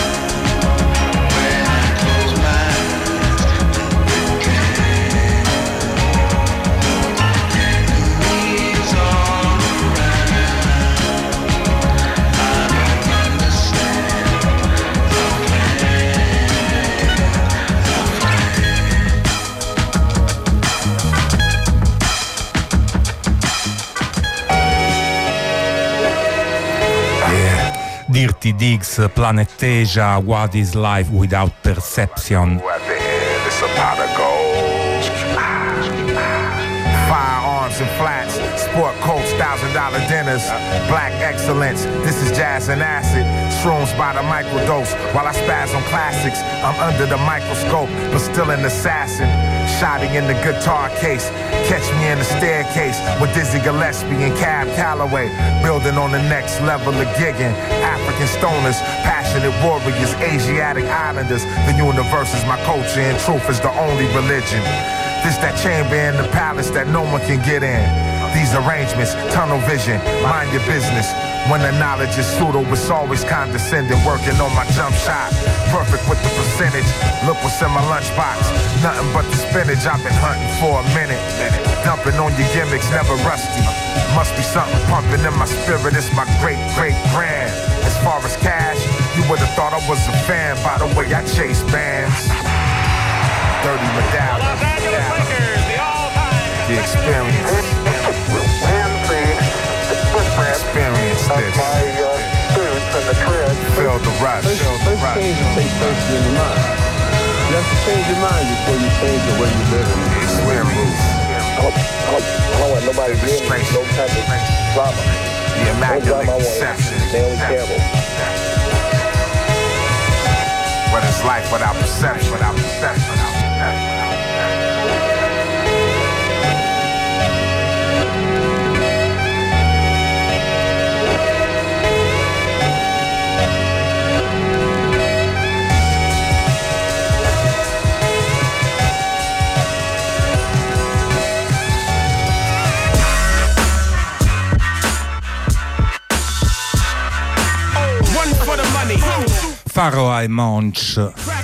When I close my enemies all around, I don't understand the Dirty Diggs, Planet Asia, What is Life Without Perception. Firearms and flats, sport coats, thousand dollar dinners, black excellence. This is jazz and acid, shrooms by the microdose. While I spaz on classics, I'm under the microscope, but still an assassin. Shotty in the guitar case, catch me in the staircase with Dizzy Gillespie and Cab Calloway, building on the next level of gigging. African stoners, passionate warriors, Asiatic islanders. The universe is my culture and truth is the only religion. This that chamber in the palace that no one can get in. These arrangements, tunnel vision, mind your business. When the knowledge is pseudo, it's always condescending. Working on my jump shot, perfect with the percentage. Look what's in my lunchbox, nothing but the spinach I've been hunting for a minute. Dumping on your gimmicks, never rusty. Must be something pumping in my spirit, it's my great, great grand. As far as cash, you would've thought I was a fan by the way I chase bands. Dirty medallion. Los Angeles Lakers, the all-time. The experience. Experience this. My uh, students in the crib. feel the rush. First, Feel the first rush. change takes place in your mind. You have to change your mind before you change the way you live. It's swear rules. I don't, I don't, I don't want nobody doing no type of drama. The immaculate conception. They only care about. What is life without perception? Without perception. Without perception. Pharoah e Monch.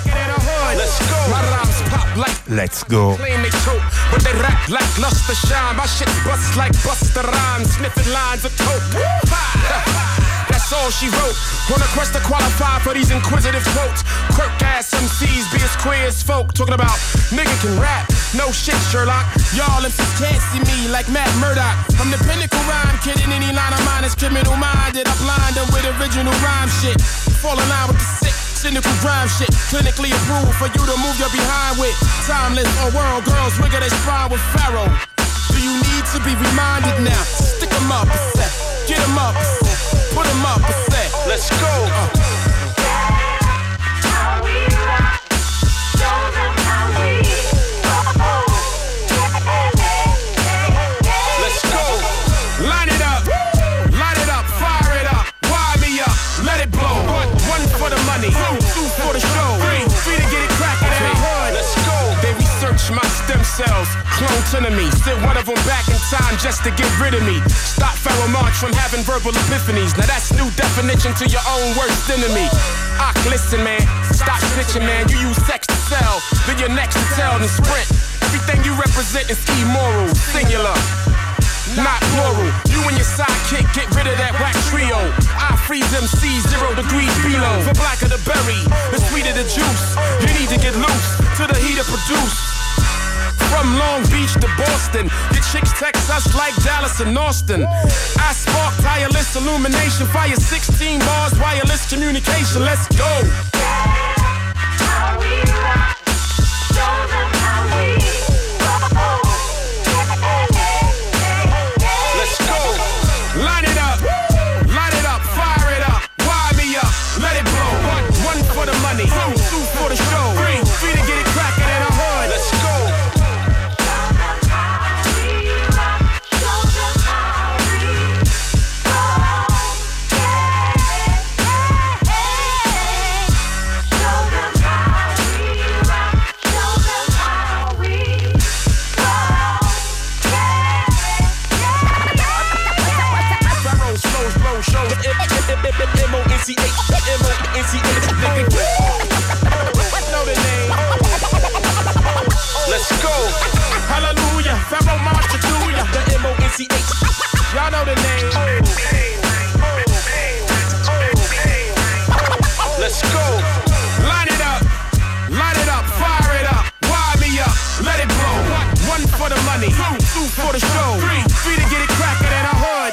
Let's go. Claim they choke, but they rap like luster shine. My shit busts like Busta Rhymes, sniffing lines of coke. That's all she wrote. On a quest to qualify for these inquisitive quotes. Quirk ass M Cs be as queer as folk. Talking about nigga can rap. No shit, Sherlock. Y'all M Cs can't see me like Matt Murdock. I'm the pinnacle rhyme kid in any line of mine is criminal minded. I blind them with original rhyme shit. Fall in line with the sick, cynical rhyme shit. Clinically approved for you to move your behind with. Timeless or world girls wiggle they spine with Pharaoh. Do you need to be reminded now? Stick 'em up a set. Get 'em up a set. Put 'em up a set. Let's go. Uh. For the show, free, free to get it crackin' in the hood. Let's go. They research my stem cells, clone to me. Sent one of them back in time just to get rid of me. Stop Pharoah Monch from having verbal epiphanies. Now that's new definition to your own worst enemy. Ah, listen, man, stop bitching, man. You use sex to sell, then you're next to tell and sprint. Everything you represent is immoral, singular. Not plural. You and your sidekick get rid of that whack trio. I freeze M C zero degrees below. For blacker the berry, the sweeter the juice. You need to get loose to the heat of produce. From Long Beach to Boston, your chicks text us like Dallas and Austin. I spark tireless illumination, fire sixteen bars, wireless communication. Let's go. How we rock, show them how we roll. Line it up, light it up, fire it up, wire me up, let it blow. One, one for the money, two, two for the show. Three, three to get it crackin' in a hood. Let's go. Show them how we rock. Show them how we rock. Show them how we rock. Slow, slow, show M O N C H, M O N C H, nigga. Know the name. Let's go. Hallelujah, Pharoah Monch to do ya. The M O N C H. Y'all know the name. Let's go. Line it up, light it up, fire it up, wire me up, let it blow. One for the money, two, two for the show. Three, three to get it crackin' in a hood.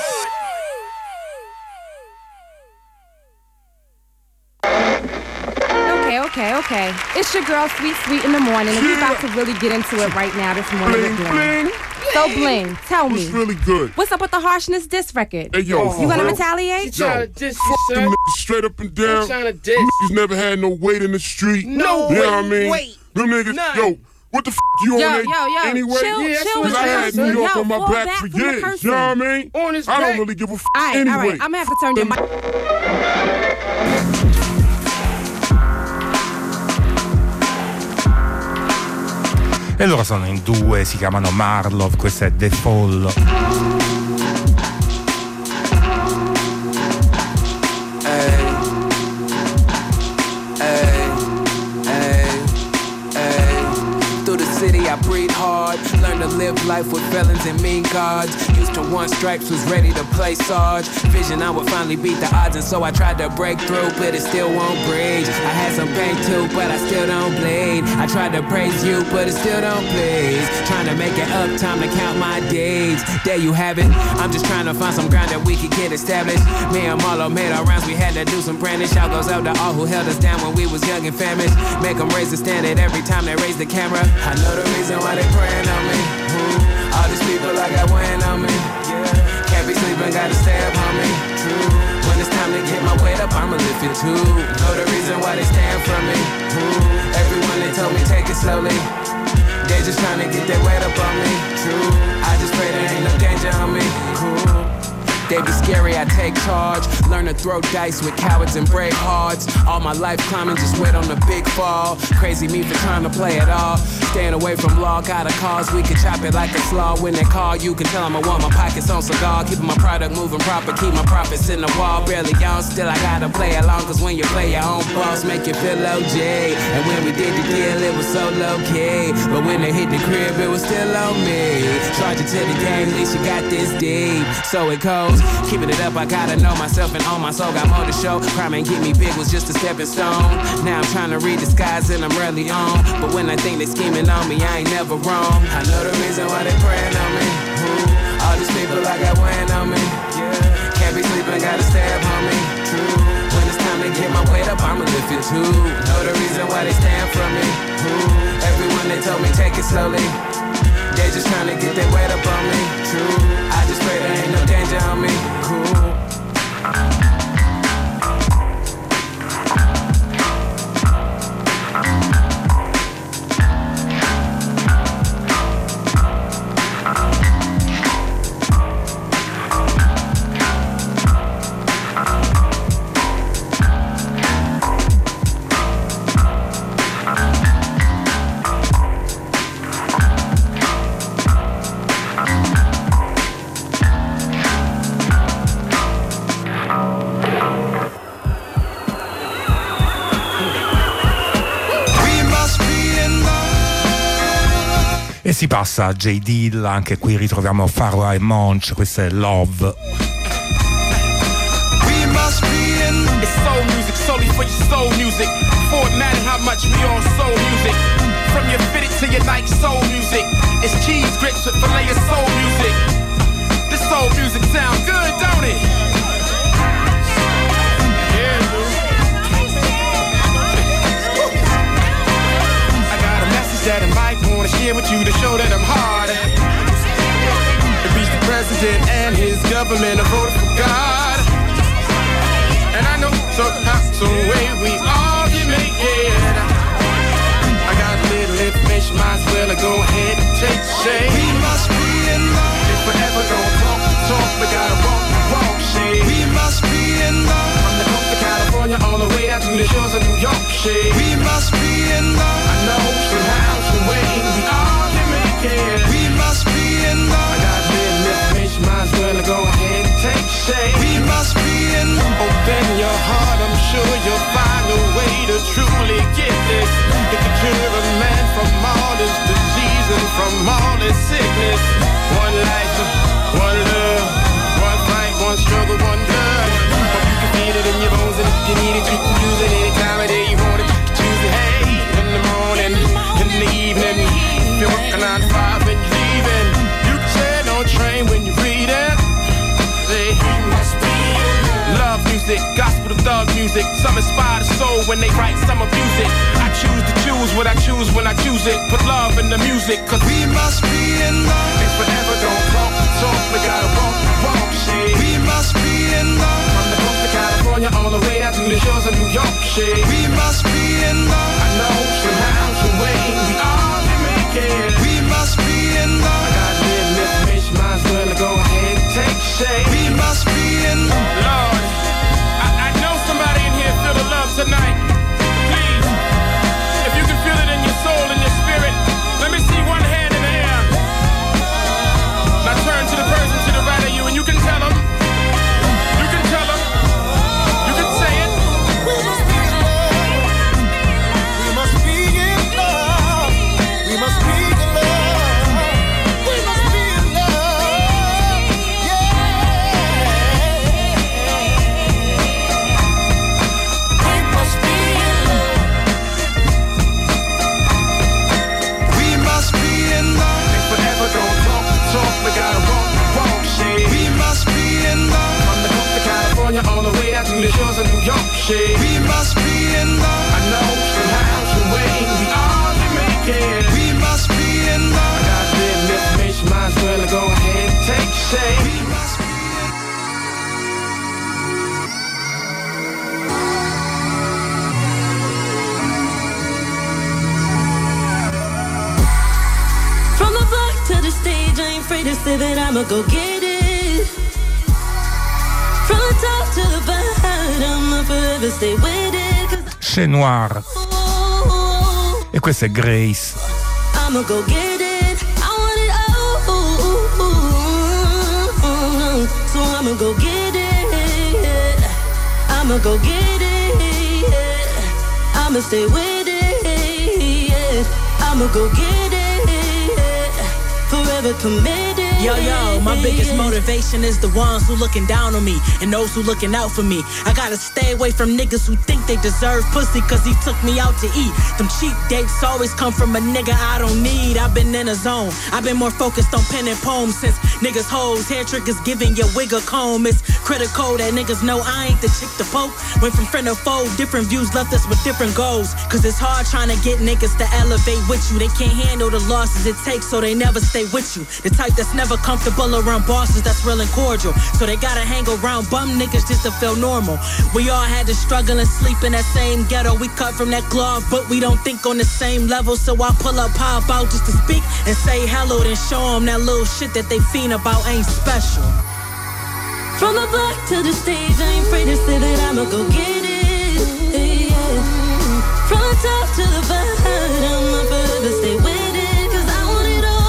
Okay, okay, okay. It's your girl, Sweet Sweet in the morning, and we're about to really get into it right now this morning. Bling, bling. So Bling, tell me. It's really good. What's up with the harshness diss record? Hey, yo. You gonna bro. retaliate? Yo, fuck them niggas straight up and down. I'm tryna diss. Niggas never had no weight in the street. No You know weight, what I mean? weight. Them niggas, None. yo, what the f*** you Yo, on that yo, yo, anyway? chill, Yeah, chill Cause with I the had cursing. New York Yo, on my fall back back for from the years. cursing. You know what I mean? On his I back. don't really give a f*** All right, anyway. all right. I'm gonna have to turn your mic. E loro sono in due, si chiamano Marlov, questa è The Fall. the city, I breathe hard. Learned to live life with felons and mean guards. Used to want stripes, was ready to play Sarge. Vision I would finally beat the odds, and so I tried to break through, but it still won't breathe. I had some pain too, but I still don't bleed. I tried to praise you, but it still don't please. Trying to make it up, time to count my deeds. There you have it. I'm just trying to find some ground that we could get established. Me and Marlo made our rounds, we had to do some branding. Shout goes out to all who held us down when we was young and famished. Make them raise the standard every time they raise the camera. I know the reason why they praying on me. Ooh, all these people I got weighing on me. Yeah. Can't be sleeping, gotta stay up on me. True. When it's time to get my weight up, I'ma lift it too. Know the reason why they stand from me. Ooh, everyone they told me take it slowly. They just trying to get their weight up on me. True. I just pray there ain't no danger on me. Cool. They be scary, I take charge. Learn to throw dice with cowards and brave hearts. All my life climbing, just wait on the big fall. Crazy me for trying to play it all. Staying away from law, got a cause. We can chop it like a slaw. When they call, you can tell them I want my pockets on cigar. Keeping my product moving proper, keep my profits in the wall. Barely on, still I gotta play along. Cause when you play your own boss, make you feel O J. And when we did the deal, it was so low-key. But when they hit the crib, it was still on me. Charge it to the game, at least you got this deep. So it goes. Keeping it up, I gotta know myself and own my soul. Got more to show. Crime ain't get me big, was just a stepping stone. Now I'm trying to read the skies and I'm rarely on. But when I think they scheming on me, I ain't never wrong. I know the reason why they praying on me. Ooh, all these people I got weighing on me. Yeah. Can't be sleeping, gotta stay up on me. True. When it's time to get my weight up, I'ma lift it too. Know the reason why they stand from me. Ooh, everyone they told me take it slowly. They just trying to get their weight up on me. True. I just pray there ain't no danger on me. Cool. E si passa a J. Dill, anche qui ritroviamo Pharoah e Monch, questo è Love. We must be in. It's soul music, solely for your soul music. For it matter how much we all soul music. From your fitted to your Nike soul music. It's cheese grits with filet of soul music. This soul music sound good, don't it? Yeah, dude. I got a message that I might wanna share with you to show that I'm hard. To reach the president and his government, I voted for God. And I know somehow, some way we all can make it. I got a little information, might as well go ahead and take the shade. We must be in love. If we're ever gonna talk the talk, we gotta walk the walk, shade. We must be in love. From the coast of California all the way down to the shores of New York, shade. We must be in love. I know somehow, some way we all can make it. We must be in love. I got a little information, might as well go ahead and take the shade. We must be in love. Open your heart, I'm sure you'll find a way to truly get this. It can cure a man from all his disease and from all his sickness. One life, one love, one fight, one struggle, one blood. Hope you can feel it in your bones, and if you need it, you can use it any time of day you want it. You choose it, hey, in the morning, in the evening. If you're working nine to five and you're leaving, you can share no train when you read it. Say, you must be love music, gospel to thug music. Some inspire the soul when they write, some abuse it. I choose to choose what I choose when I choose it. Put love in the music, cause we must be in love. If forever don't talk the talk, we gotta walk the walk, shit. We must be in love. From the coast of California all the way down to the shores of New York, shit. We must be in love. I know somehow, some way we all can make it. We must be in love. I got a little information, might as well go ahead and take shade. We must be in love. Lord, I, I know somebody in here feel the love tonight. Please, if you can feel it in your soul and your spirit, let me see one hand in the air. Now turn to the person to the right of you and you can tell them. You can tell them. You can say it. We must be in love. the shores of New York, shit. We must be in love. I know somehow, some way, we all can make it. We must be in love. I got this information, might as well go ahead and take shape. We must be in From the block to the stage, I ain't afraid to say that I'ma go get it. From the top to the bottom, I'll forever stay with it. Chez Noir. E questa è Grace. I'ma go get it. I want it all. So I'ma go get it. I'ma go get it. I'ma stay with it. I'ma go get it. Forever committed. Yo, yo, my biggest motivation is the ones who looking down on me and those who looking out for me. I gotta stay away from niggas who think they deserve pussy cause he took me out to eat. Them cheap dates always come from a nigga I don't need. I've been in a zone. I've been more focused on pen and poems since niggas hoes. Hair triggers giving your wig a comb. It's critical that niggas know I ain't the chick to poke. Went from friend to foe, different views left us with different goals. Cause it's hard trying to get niggas to elevate with you. They can't handle the losses it takes so they never stay with you. The type that's never comfortable around bosses that's real and cordial. So they gotta hang around bum niggas just to feel normal. We all had to struggle and sleep in that same ghetto. We cut from that cloth, but we don't think on the same level. So I pull up, pop out just to speak and say hello, then show them that little shit that they fiend about ain't special. From the block to the stage, I ain't afraid to say that I'ma go get it. Yeah. From the top to the bottom, I'll forever stay with it. Cause I want it all.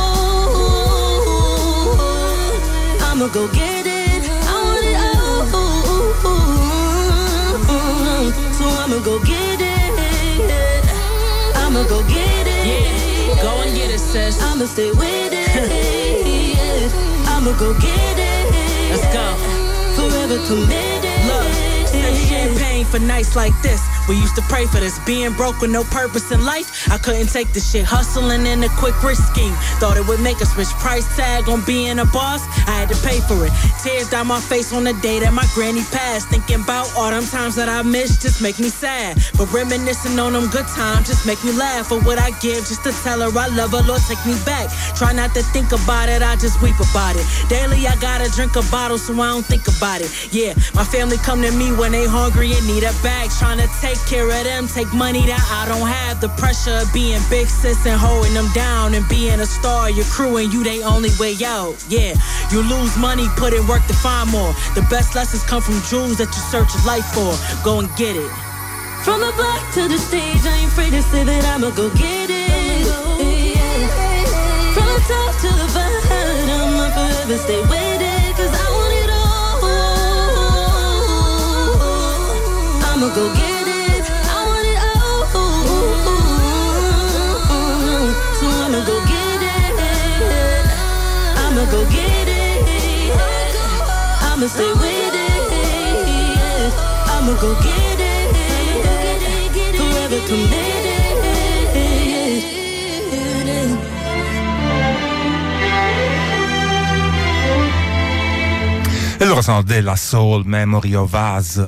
I'ma go get it. I want it all. So I'ma go get it. I'ma go get it. Yeah, go and get it, sis. I'ma stay with it. I'ma go get it. Let's go. Forever committed. Look, sip champagne for nights like this. We used to pray for this, being broke with no purpose in life. I couldn't take this shit, hustling in a quick rich scheme. Thought it would make us rich, price tag on being a boss. I had to pay for it. Tears down my face on the day that my granny passed. Thinking about all them times that I missed just make me sad. But reminiscing on them good times just make me laugh. For what I give just to tell her I love her, Lord take me back. Try not to think about it, I just weep about it. Daily I gotta drink a bottle so I don't think about it. Yeah, my family come to me when they hungry and need a bag. Trying to take care of them, take money that I don't have. The pressure of being big sis and holding them down and being a star. Your crew and you they only way out. Yeah, you lose money, put in work to find more. The best lessons come from jewels that you search your life for. Go and get it. From the block to the stage, I ain't afraid to say that I'ma go get it. Yeah. From the top to the bottom, I'll forever stay with it. Cause I want it all. I'ma go get it. I'ma go get it. I'ma go get it. I'ma stay with it. I'ma go get it. Forever committed. E loro sono della Soul Memory of Us.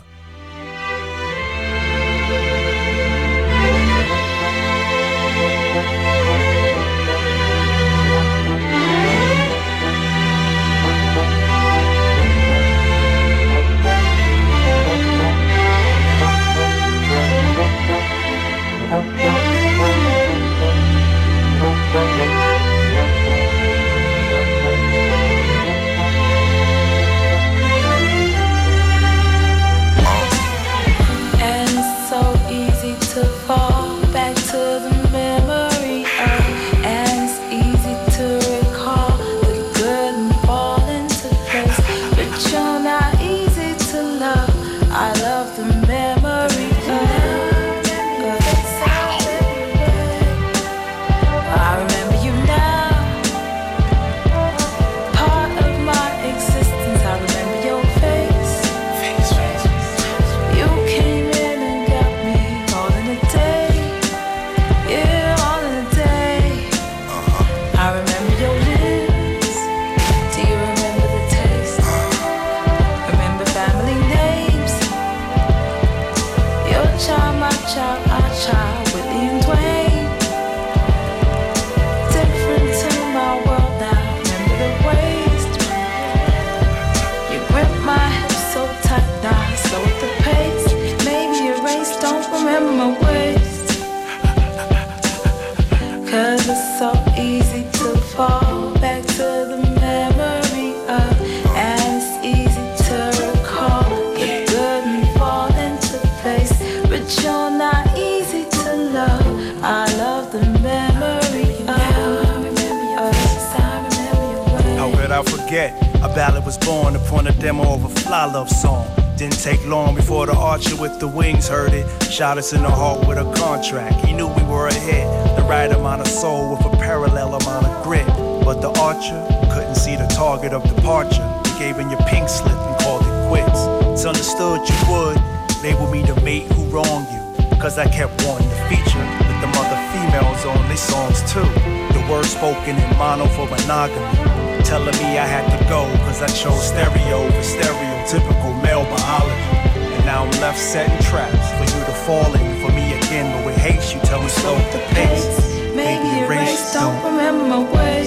forget. A ballad was born upon a demo of a fly love song. Didn't take long before the archer with the wings heard it. Shot us in the heart with a contract. He knew we were a hit. The right amount of soul with a parallel amount of grit. But the archer couldn't see the target of departure. He gave in your pink slip and called it quits. It's understood you would label me the mate who wronged you. Cause I kept wanting to feature with the mother females on their songs too. The words spoken in mono for monogamy. Telling me I had to go cause I chose stereo over stereotypical male biology. And now I'm left setting traps for you to fall in. For me again, but with hate you tell me slow the pace. Maybe erase, don't remember my ways.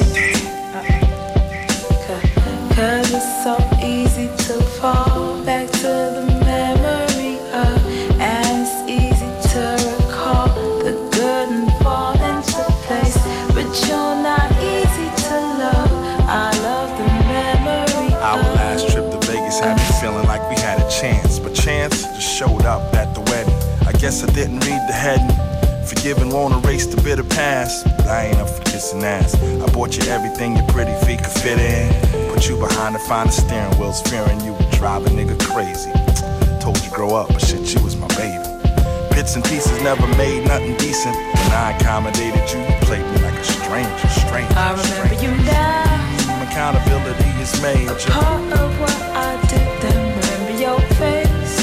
Cause it's so easy to fall back to the memory of. And it's easy to recall the good and fall into place. But you're not easy to love. I love the memory of. Our last trip to Vegas had me feeling like we had a chance. But chance just showed up at the wedding. I guess I didn't read the heading. Forgiving won't erase the bitter past, but I ain't up for kissing ass. I bought you everything your pretty feet could fit in. Put you behind the finest steering wheels, fearing you would drive a nigga crazy. Told you grow up, but shit, you was my baby. Bits and pieces never made nothing decent. When I accommodated you, you played me like a stranger, stranger. I remember you now. Some accountability is major. A part of what I did then. Remember your face.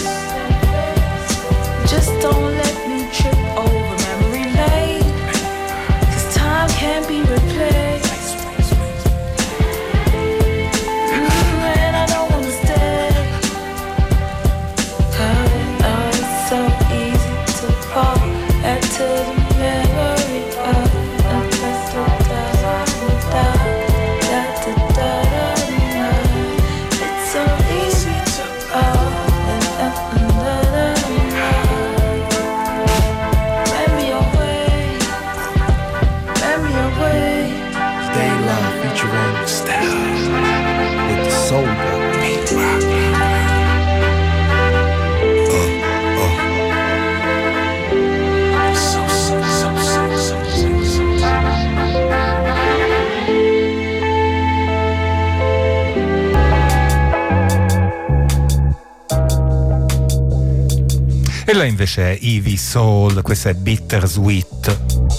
Just don't let me trip over. Can't be replaced. Mm, and I don't wanna stay. Cause oh, it's so easy to fall back to the memory of. It's so easy to fall. Remember your way. Stay Love featuring Styles with the Soul Book. Uh, uh. So, so, so, so, so, so, so. E là invece è Ivy Soul, questa è Bittersweet.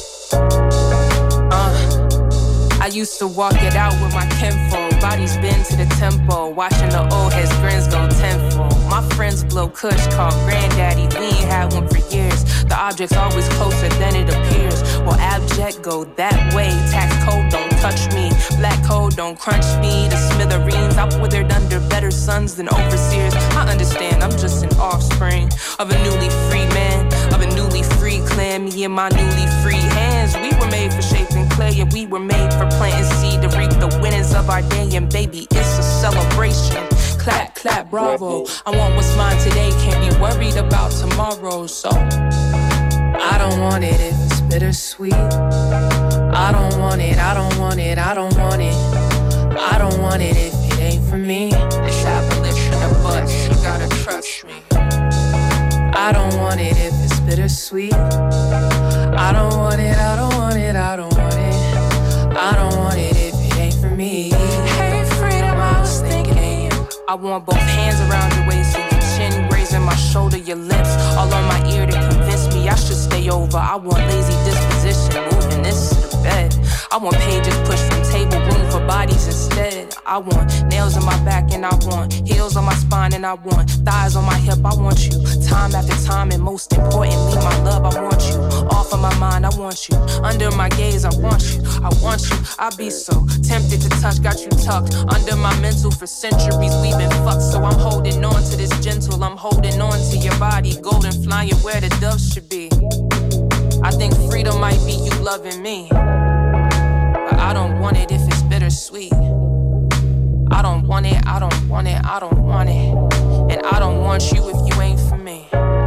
I used to walk it out with my kinfolk. Bodies bend to the tempo. Watching the old heads grins go tenfold. My friends blow kush called granddaddy. We ain't had one for years. The object's always closer than it appears. Well, abject go that way. Tax code don't touch me. Black code don't crunch me. The smithereens I withered under better sons than overseers. I understand I'm just an offspring of a newly free man, of a newly free clan. Me and my newly free hands. We were made for shaping clay and we were made for planting seed to reap the winnings of our day. And baby, it's a celebration. Clap, clap, bravo. I want what's mine today, can't be worried about tomorrow. So I don't want it if it's bittersweet. I don't want it, I don't want it, I don't want it. I don't want it if it ain't for me. It's abolition of but you gotta trust me. I don't want it if it's bittersweet. I don't want it, I don't want it, I don't want it. I don't want it if it ain't for me. Hey, freedom, I was thinking. I want both hands around your waist, so your chin raising my shoulder, your lips all on my ear to convince me I should stay over. I want lazy disposition, moving this to the bed. I want pages pushed from table, room for bodies instead. I want nails in my back and I want heels on my spine and I want thighs on my hip. I want you time after time and most importantly my love. I want you off of my mind. I want you under my gaze. I want you. I want you. I be so tempted to touch. Got you tucked under my mental for centuries. We've been fucked, so I'm holding on to this gentle. I'm holding on to your body, golden flying where the doves should be. I think freedom might be you loving me. I don't want it if it's bittersweet. I don't want it, I don't want it, I don't want it. And I don't want you if you ain't for me.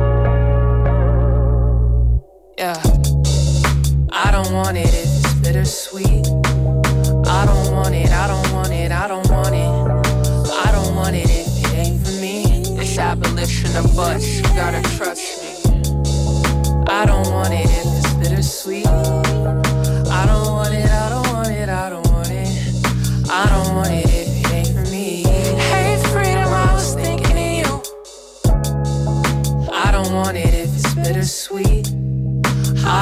Yeah. I don't want it if it's bittersweet. I don't want it, I don't want it, I don't want it. I don't want it if it ain't for me. It's abolition of but you gotta trust me. I don't want it if it's bittersweet. I don't want it, I don't want it, I don't want it. I don't want it if it ain't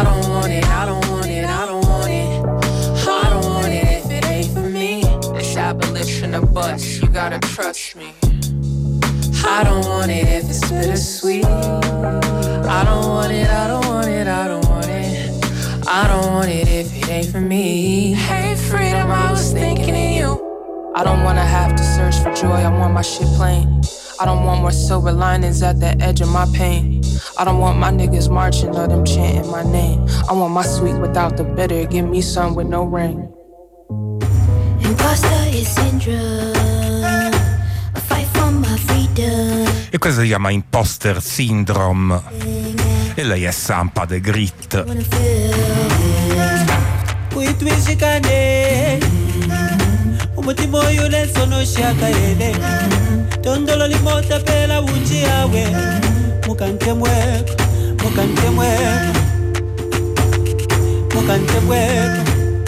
I don't want it, I don't want it, I don't want it. I don't want it if it ain't for me. This abolition of bus, you gotta trust me. I don't want it if it's bittersweet. I don't want it, I don't want it, I don't want it. I don't want it if it ain't for me. Hey freedom, I was thinking of you. I don't wanna have to search for joy, I want my shit plain. I don't want more silver linings at the edge of my pain. I don't want my niggas marching or them chanting my name. I want my sweet without the bitter, give me some with no rain. Imposter syndrome, I fight for my freedom. E questo si chiama Imposter Syndrome e lei è Sampa The Grit. Umutima yule sono shaka ele Tondolo limota pela uchi yawe Mukante mweko, mukante mweko Mukante mweko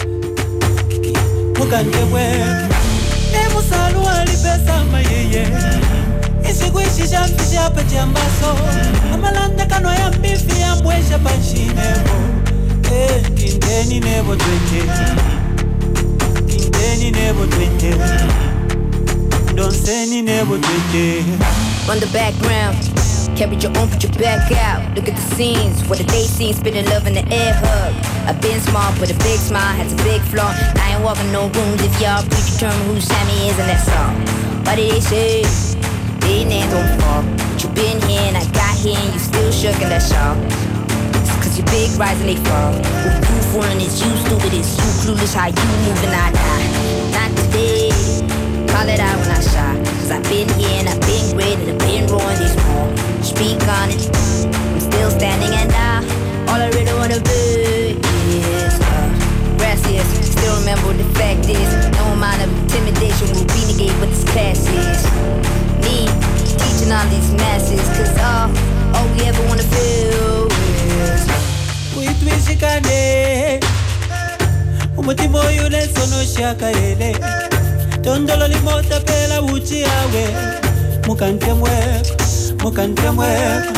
Mukante mweko Nemu salu alipesa mayeye Isigwishi shafi shapa jambaso Amalanda kano ya mbifi ya mwesha panshinebo Eh, kindeni nebo twende Kindeni nebo twende Don't say any never twende On the background carry your own, put your back out. Look at the scenes, what the day scene, spinning love in the air hug. I've been small, but a big smile has a big flaw. I ain't walking no rooms if y'all predetermine who Sammy is in that song. What did they say? They names don't fall. But you been here and I got here and you still shook in that shawl. It's cause you big rise and they fall. Who you fooling is you stupid, it's you clueless how you moving, I die. Not today, call it out when I shy. Cause I've been here and I've been great and I've been rolling these more. Speak on it, I'm still standing and now all I really wanna be is uh, gracias. Still remember what the fact is. No amount of intimidation will be negated what this class is. Me, teaching all these masses. Cause all, all we ever wanna feel is Kuitwishikane Umutima yule sono shaka ele Tondolo limota pela uchi yawe Mukante mweko, mukante mweko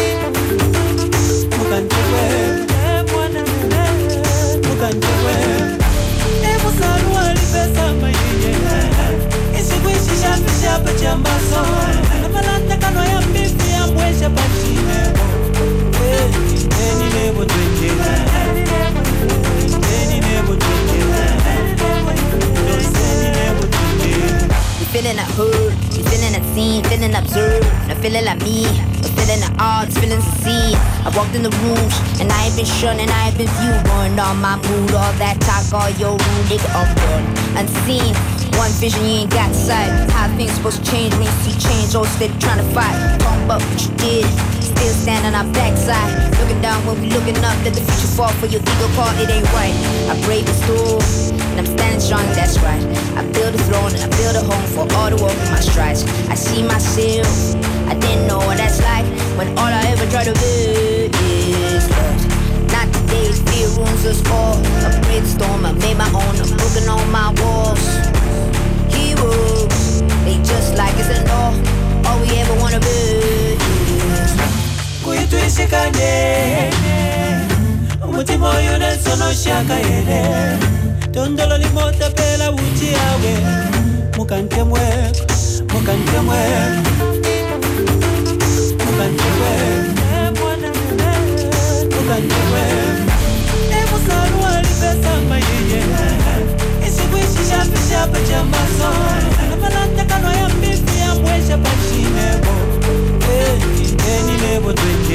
Mukante mweko Mukante mweko Emu saru alipesa mayeye Isigwishi shafi shapa chambaso Amalanda kano ya mbifi ya mwesha pachine Eni nebo twende Eni nebo twende we feeling a hood, we feeling a scene, feeling absurd. Not feeling like me, but feeling the odds, feeling the scene. I walked in the rooms, and I ain't been shunned, and I ain't been viewed. Going on my mood, all that talk, all your rude, nigga, I'm done. Unseen, one vision, you ain't got sight. How things supposed to change when you see change, all steady trying to fight. Talk about what you did, still stand on our backside. Looking down when we looking up, let the future fall for your ego part, it ain't right. I brave the storm, and I'm standing strong, that's right. I build a throne and I build a home for all the walk in my strides. I see myself, I didn't know what that's like when all I ever try to be is love. Not today, fear ruins us all. I brave the storm, I made my own, I'm looking on my walls. Heroes, they just like us and all. All we ever wanna be is Kuitwishikane Umutima yule sono shaka ele Tondolo limota pela uchi yawe Mukante mweko, mukante mweko Mukante mweko Mukante mweko Emu saru alipesa mayeye Isigwishi shafi shapa chambaso Amalanda kano ya mbifi ya mwesha pachinebo Eni nebo twende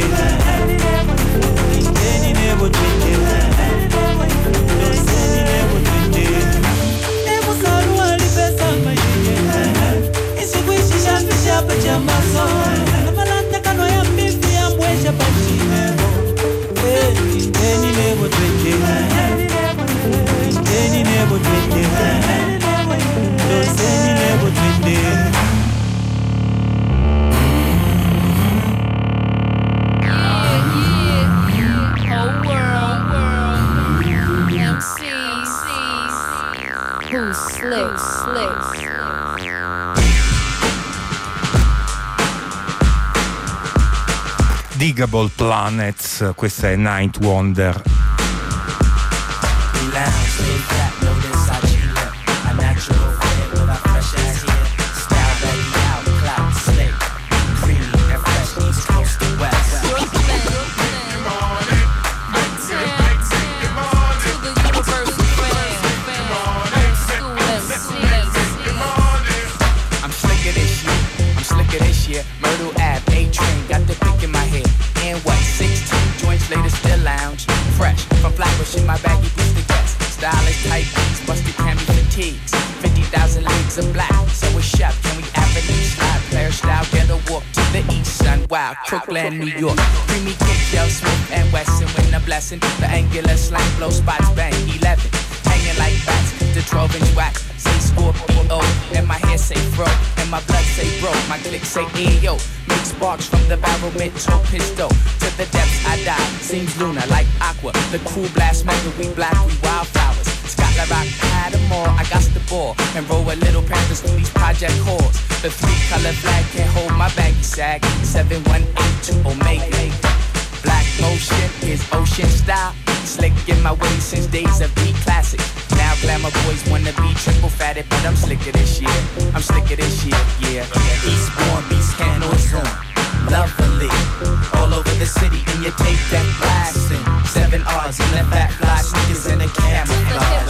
Eni nebo twende Eni nebo twende Emu saru alipesa mayeye Isigwishi shafi shapa chambaso Amalanda kano ya mbifi ya mwesha pachinebo Eni nebo twende Eni nebo twende Eni nebo twende Who's slick, slick. Digable Planets, questa è Ninth Wonder. lounge, lay back, notice I G-lip. A natural fit with a fresh ass here. Style baggy out, clout, slick, creamy and fresh, east coast to west. I'm slicker this year, I'm slicker this year. Myrtle Ave, A-Train, got the pick in my head. And what, sixteen joints later, still lounge. Fresh, from Flatbush in my baggy booster guest. Stylish tight beats, busted cami fatigues. fifty thousand leagues of black, so it's shop. Can we avenue slide? Player style, get a walk to the east, son. Wow, Crooklyn, New York. Creamy kick, Shell Smith and Wesson win a blessing. The angular slang blow spots, bang, eleven. Hanging like bats, the twelve inch wax. Say Scorpio, and my hair say fro, and my blood say bro, my click say Ayo. Make sparks from the barrel, mid-toe pistol. To the depths I dive, seems lunar like aqua. The cool blast mega, we black, we wildflowers. Scotland Rock, had them all, I got the ball. And roll a little panthers through these project halls. The three color flag can't hold my baggy sag. seven one eight two Omega. Black motion is ocean style. Slick in my way since days of B classic. Now glamour boys wanna be triple fatted, but I'm slicker this year. I'm slicker this year, yeah. Eastbourne, Beast Canoes on. Lovely. All over the city, and you take that blasting. Seven R's in the back, fly sneakers in a camouflage.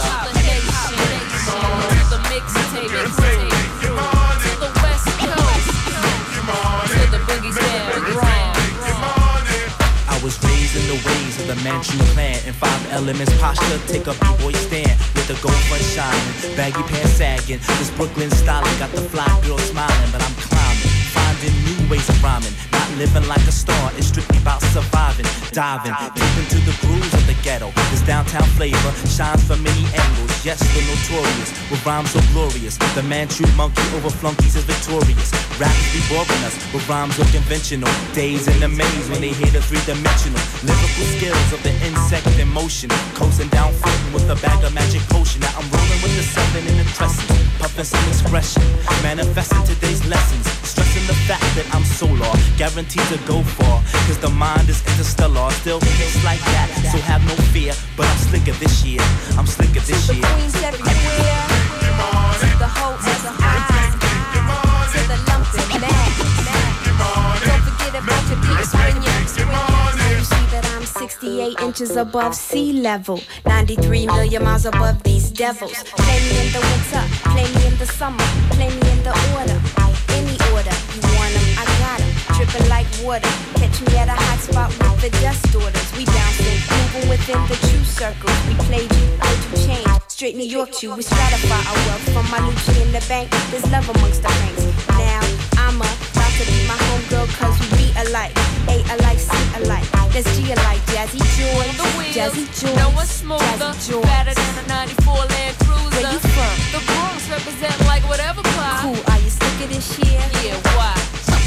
The mixtape, to the West Coast, to the boogies down. I was raised in the ways of the Manchu clan. In five elements posture, take a b-boy stand. With the gold front shining, baggy pants sagging. This Brooklyn style got the fly girl smiling. But I'm climbing, finding new ways of rhyming. Not living like a star, it's strictly about surviving. Diving deep into the grooves of the ghetto. This downtown flavor shines from many angles. Yes, the notorious, with rhymes so glorious. The Manchu monkey over flunkies is victorious. Rappers be boring us with rhymes so conventional. Days in the maze when they hear the three-dimensional lyrical skills of the insect in motion. Coasting down floating with a bag of magic potion. Now I'm rolling with the seven in the tresses. Puffing some expression, manifesting today's lessons. Stressing the fact that I'm solar, guaranteed to go far. Cause the mind is interstellar, still hits like that. So have no fear, but I'm slicker this year. I'm slicker this year. Queens everywhere, to the whole as a high, to the lumping man. Don't forget about your beats when you you see that I'm sixty-eight inches above sea level, ninety-three million miles above these devils. Play me in the winter, play me in the summer, play me in the order, any order. You want 'em, I got 'em, dripping like water. Catch me at a hot spot with the dust orders. We bouncing, moving within the true circle. We played you, made you change. Straight New York to, we stratify our wealth. From my Lucci in the bank, there's love amongst the ranks. Now I'm about to be my homegirl, cause we be alike. A alike, C alike, let's G alike. Jazzy Joy, Jazzy Joy, No one's smoother, better than a ninety-four Land Cruiser. Where you from? The Bronx represent like whatever fly. Cool, are you slicker this year? Yeah, why?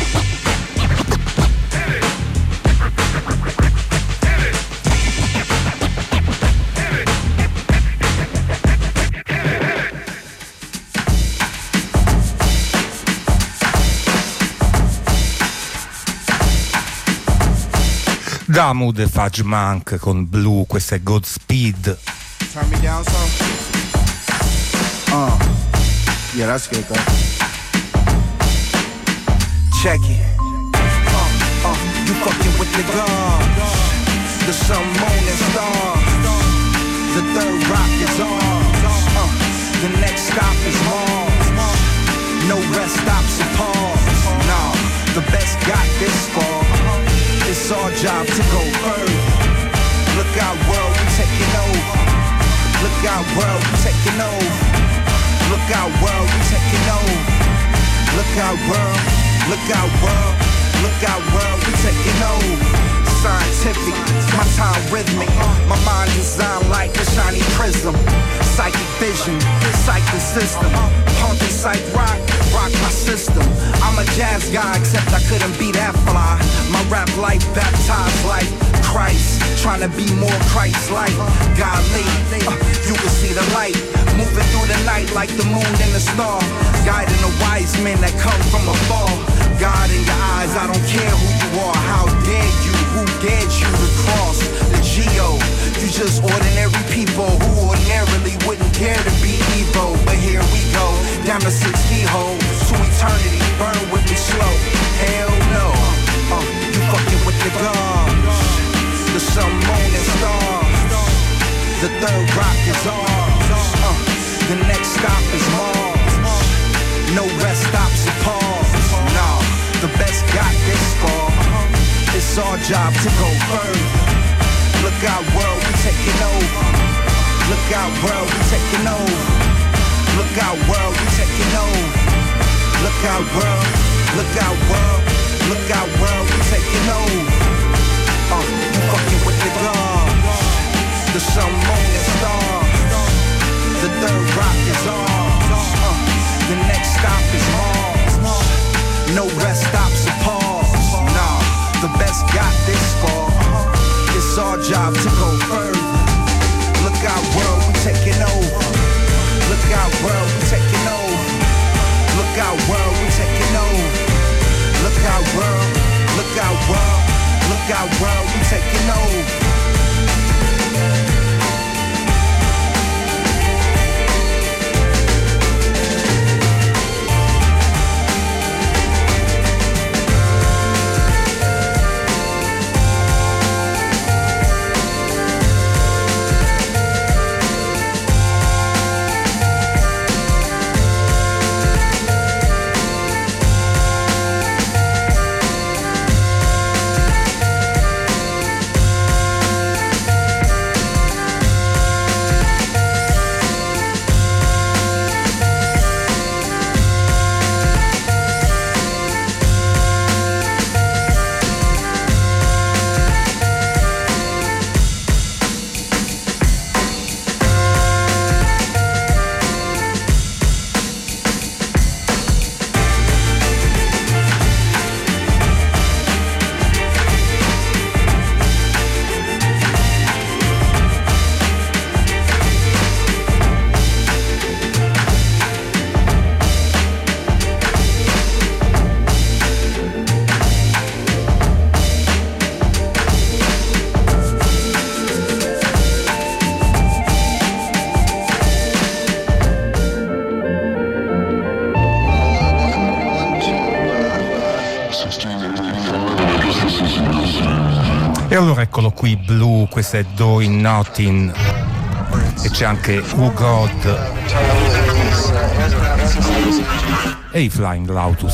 Damude Fudge Monk con Blue, questo è Godspeed. Turn me down some. Uh, yeah, that's good though. Check it. Uh, uh, you fucking with the gods, the sun, moon, and stars. The third rock is ours. Uh, the next stop is Mars. No rest stops or pause. Nah, the best got this far. It's our job to go further. Look out, world, we taking over. Look out, world, we taking over. Look out, world, we taking over. Look out, world, look out, world, look out, world, we taking over. Scientific, my time rhythmic. My mind designed like a shiny prism. Psychic vision, psych the system. Pumping psych rock, rock my system. I'm a jazz guy, except I couldn't be that fly. My rap life baptized like Christ, trying to be more Christ-like. Godly, uh, you can see the light moving through the night like the moon and the star, guiding the wise men that come from afar. God in your eyes, I don't care who you are. How dare you? Who dared you to cross the geo? You just ordinary people who ordinarily wouldn't care to be Evo. But here we go, down the six feet hole to eternity. Burn with me slow. Hell no. Uh, you fucking with the gods, the sun, moon, and stars. The third rock is ours. Uh, the next stop is Mars. No rest stops or pause. Nah, the best got this far. It's our job to go further. Look out, world, we taking over. Look out, world, we taking over. Look out, world, we taking over. Look out, world. Look out, world. Look out, world, we taking over. Uh, you fucking with the gods, the sun, moon, and stars. The third rock is ours. Uh, the next stop is Mars. No rest stops or pause. Nah, the best got this far. It's our job to go further. Look out, world, we taking over. Look out, world, we taking over. Look out, world, we taking over. Look out, world, look out, world, look out, world, we taking over. E allora eccolo qui, Blue, questa è Doing Nothing e c'è anche Who God e i Flying Lotus.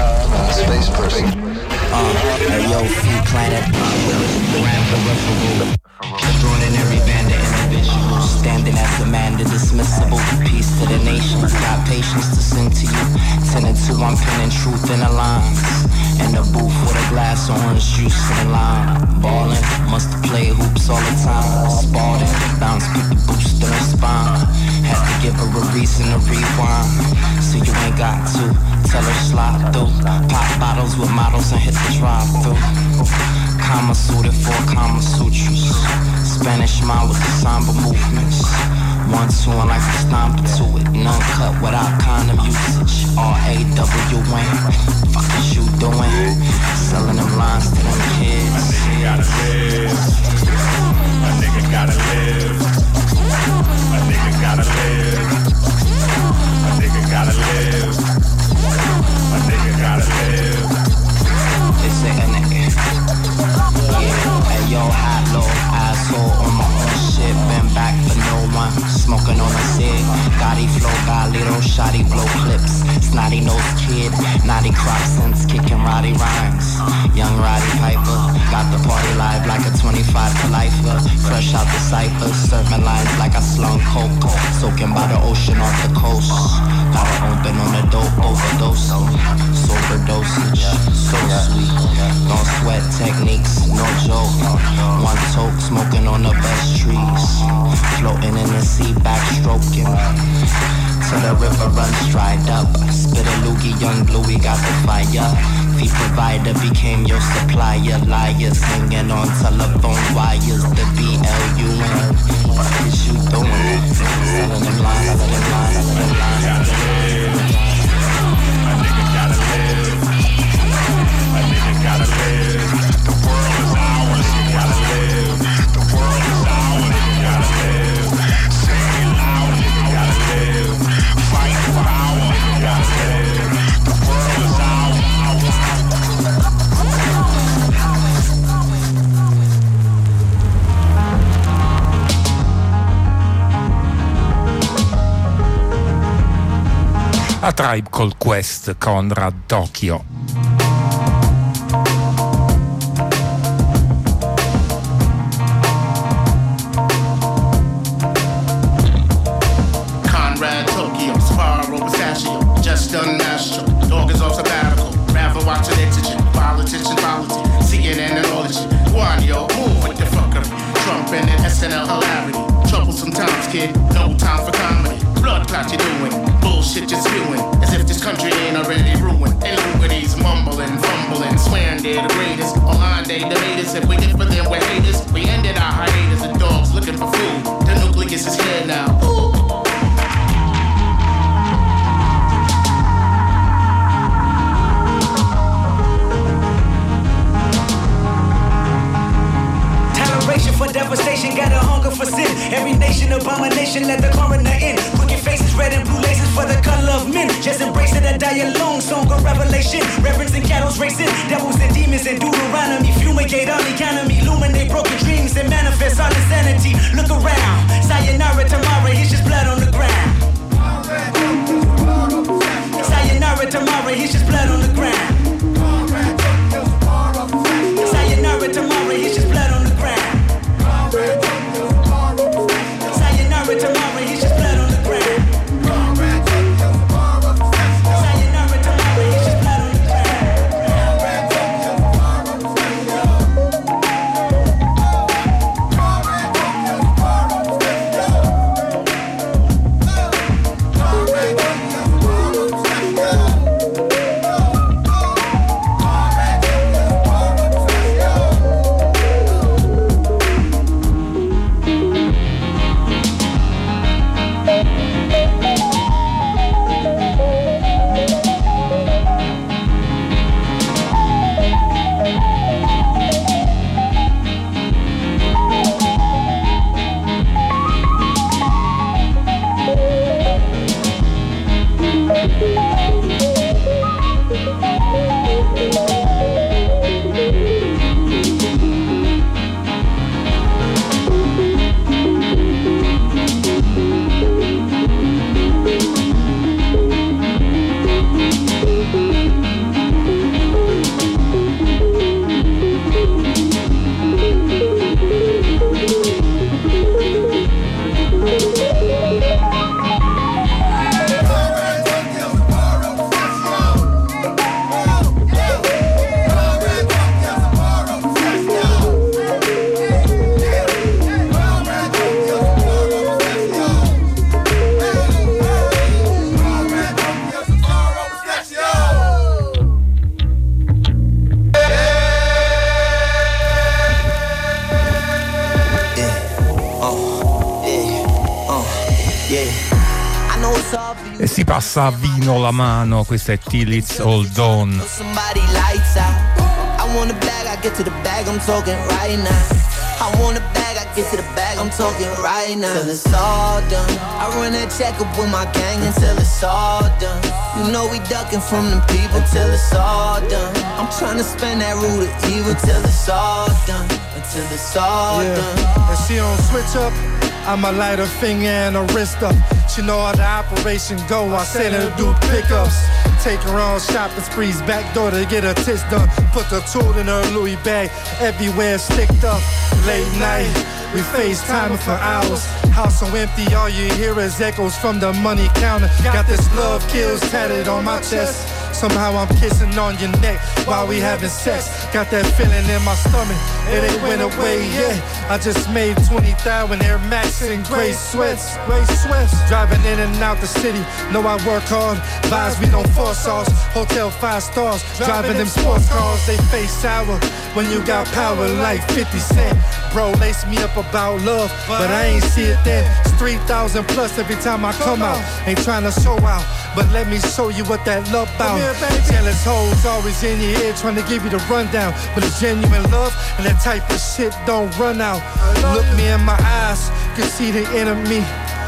Extraordinary band of individuals standing as a man, the dismissible. Peace to the nations, got patience to sing to you. Ten and two, I'm pinning truth in the lines. In the booth with a glass of orange juice and lime. Ballin', must play hoops all the time. Spalding, bounce, put the booster in spine. Had to give her a reason to rewind. So you ain't got to tell her slide through. Pop bottles with models and hit the drive through. Kama suited for Kama Sutras. Spanish mind with the samba movements. One, two, and like to stomp to it. None cut without condom usage. R A W N. Fuck is you doing? Selling them lines to them kids. Gotta live. A nigga gotta live. A nigga gotta live. A nigga gotta live. A nigga gotta live. They say a nigga. Yeah, hey yo, high low, asshole on my own shit. Been back for no one, smoking on a cig. Gotti flow, got little shoddy blow clips. Snotty nose kid, naughty crop sense, kicking Roddy rhymes. Young Roddy Piper, got the party live like a twenty-five for lifer. Fresh out the cypher, serving lines like I slung coke. Soaking by the ocean off the coast. Got her open on the dope overdose. Sober dosage, so sweet. Don't sweat techniques, no joke. One toke, smoking on the best trees. Floating in the sea, backstroking. Till the river runs dried up. Spit a loogie, young Bluey got the fire. Feet provider became your supplier. Liars hanging on telephone wires. The B L U N. What is you doing? Selling them lines, selling them lines, selling them lines. A nigga gotta live. A nigga gotta live. The world is ours. You gotta live. The world is ours. A Tribe Called Quest, Conrad Tokyo. Conrad Tokyo, Sparrow Pistachio, just done master. Dog is off sabbatical, rather watch an exigent. Politician, politics, C N N and all this shit. One, yo, move with the fuckery. Trump and an S N L hilarity. Troublesome times, kid, no time for comedy. Blood clot you doing, bullshit you're spewing. As if this country ain't already ruined. Illumities mumbling, fumbling, swearing they're the greatest. Online they debate us, if we did for them we're haters. We ended our hiatus and dogs looking for food. The nucleus is here now. Ooh. For devastation, got a hunger for sin. Every nation, abomination, let the coroner in. Crooked faces, red and blue laces for the color of men. Just embrace it, a die alone, song of revelation. Reverence and cattle's racing, devils and demons and Deuteronomy. Fumigate on economy, illuminate broken dreams and manifest all insanity. Look around, sayonara tomorrow, here's just blood on the ground. Sayonara tomorrow, here's just blood on the ground. Sayonara tomorrow, here's just blood on the ground. Sayonara tomorrow, he's just blood on the ground. Sayonara tomorrow, he's just blood on the E si passa a vino la mano, questa è Till It's All Done. Somebody lights out. I want a bag, I get to the bag, I'm talking right now. I want a bag, I get to the bag, I'm talking right now. Till it's all done. I run that check up with my gang until it's all done. You know we ducking from them people till it's all done. I'm trying to spend that root of evil till it's all done. Until it's all yeah. done. And she don't switch up, I'ma light her finger and her wrist up. She know how the operation go, I send her to do pickups. Take her on shopping sprees, back door to get her tits done. Put the tool in her Louis bag, everywhere sticked up. Late night, we FaceTiming for hours. House so empty, all you hear is echoes from the money counter. Got this love kills tatted on my chest. Somehow I'm kissing on your neck while we having sex. Got that feeling in my stomach, it ain't went away yet. I just made twenty thousand Air Max in gray sweats, gray sweats. Driving in and out the city, know I work hard. Vibes we don't force sauce, hotel five stars. Driving them sports cars, they face sour when you got power like fifty cent. Bro, lace me up about love, but I ain't see it then. It's three thousand plus every time I come out. Ain't trying to show out, but let me show you what that love about. Jealous hoes always in your ear trying to give you the rundown, but it's genuine love and that type of shit don't run out. Look me in my eyes, can see the enemy.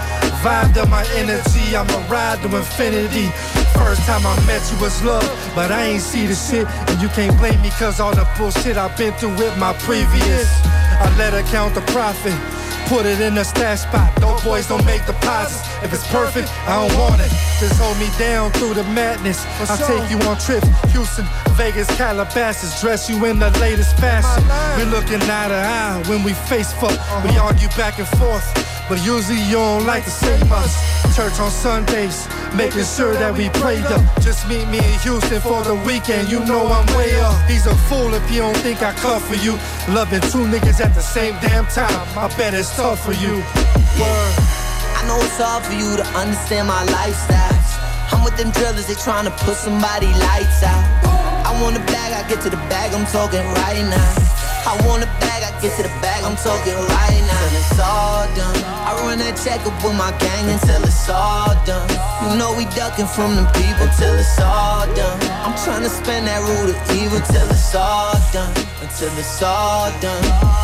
Vibe to my energy, I'ma ride to infinity. First time I met you was love, but I ain't see the shit. And you can't blame me cause all the bullshit I've been through with my previous. I let her count the profit, put it in a stash spot. Dope boys don't make deposits. If it's perfect, I don't want it. Just hold me down through the madness. I'll take you on trips, Houston, Vegas, Calabasas. Dress you in the latest fashion. We're looking eye to eye when we face fuck. We argue back and forth, but usually you don't like to save us. Church on Sundays, making sure that we prayed up. Just meet me in Houston for the weekend, you know I'm way up. He's a fool if you don't think I cut for you. Loving two niggas at the same damn time, I bet it's tough for you. Word. I know it's hard for you to understand my lifestyle. I'm with them drillers, they tryna put somebody lights out. I want a bag, I get to the bag, I'm talking right now. I want a bag, I get to the bag, I'm talking right now. Till it's all done, I run that check up with my gang until it's all done. You know we ducking from them people till it's all done. I'm tryna spend that root of evil till it's all done. Until it's all done.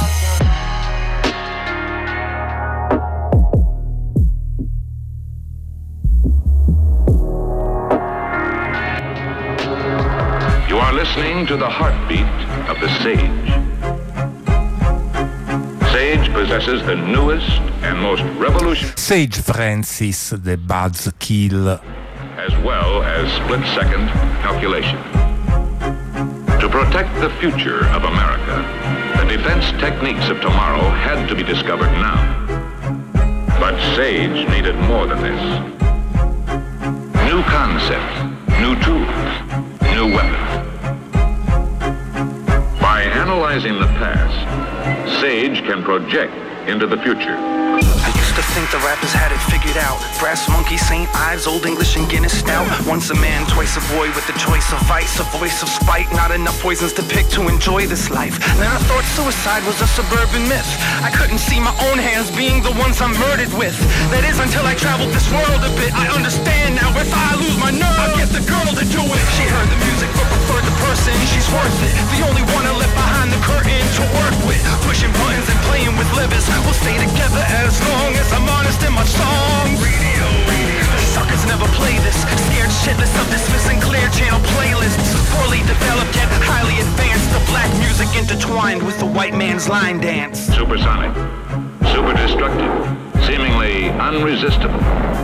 You are listening to the heartbeat of the Sage. Sage possesses the newest and most revolutionary Sage Francis, the Buzzkill, as well as split-second calculation. To protect the future of America, the defense techniques of tomorrow had to be discovered now. But Sage needed more than this. New concepts, new tools, new weapons. By analyzing the past, Sage can project into the future. I used to think the rappers had it figured out. Brass Monkey, Saint Ives, Old English and Guinness Stout. Once a man, twice a boy with the choice of vice, a voice of spite. Not enough poisons to pick to enjoy this life. Then I thought suicide was a suburban myth. I couldn't see my own hands being the ones I'm murdered with. That is until I traveled this world a bit. I understand now, if I lose my nerve, I'll get the girl to do it. She heard the music but preferred the person. She's worth it, the only one I left behind the curtain to work with. Pushing buttons and playing with levers. We'll stay together as long as I'm honest in my songs. Radio, radio. Suckers never play this. Scared shitless of dismissing clear channel playlists. Poorly developed yet highly advanced. The black music intertwined with the white man's line dance. Supersonic, super destructive, seemingly unresistible.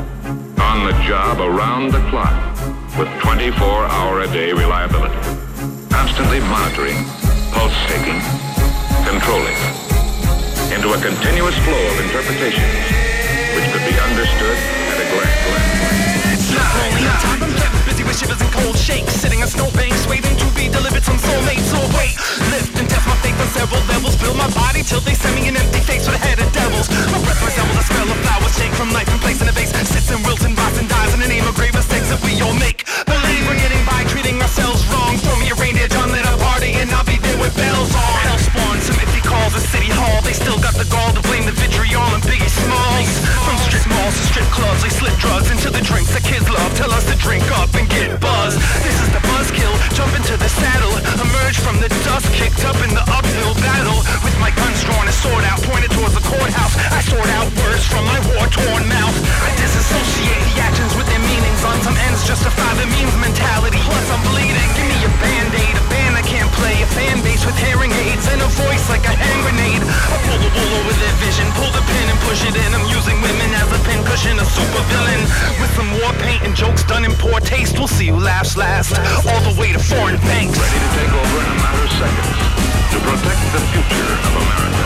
On the job around the clock with twenty-four hour a day reliability. Constantly monitoring, pulse taking, controlling. Into a continuous flow of interpretations which could be understood at a glance. It's not only a time I'm kept busy with shivers and cold shakes, sitting on snowbanks waiting to be delivered some soulmates. So wait, lift and test my faith on several levels. Build my body till they send me an empty face with a head of devils. My breath resembles a smell of flowers shake from life and place in a vase. Sits and wilts and rots and dies in the name of grave mistakes that we all make. Believe we're getting by, treating ourselves wrong. Throw me a reindeer, John lit a party and I'll be there with bells on. Hell spawns, some empty calls at City Hall. They still got the gall to blame the vitriol and Biggie Smalls. From strip malls to strip clubs, they slip drugs into the drinks that kids love. Tell us to drink up and get buzzed. This is the buzzkill, jump into the saddle. Emerge from the dust, kicked up in the uphill battle. With my guns drawn and sword out, pointed towards the courthouse. I sort out words from my war-torn mouth. I disassociate the actions with their meanings. On some ends justify the means mentality. Plus I'm bleeding, give me a band-aid. A band I can't play, a fan base with hearing aids. And a voice like a hand grenade. I pull the wool over their vision, pull the pin and push it in. I'm using women as a pin cushion, a super villain. With some war paint and jokes done in poor taste. We'll see who laughs last, all the way to foreign banks. Ready to take over in a matter of seconds to protect the future of America.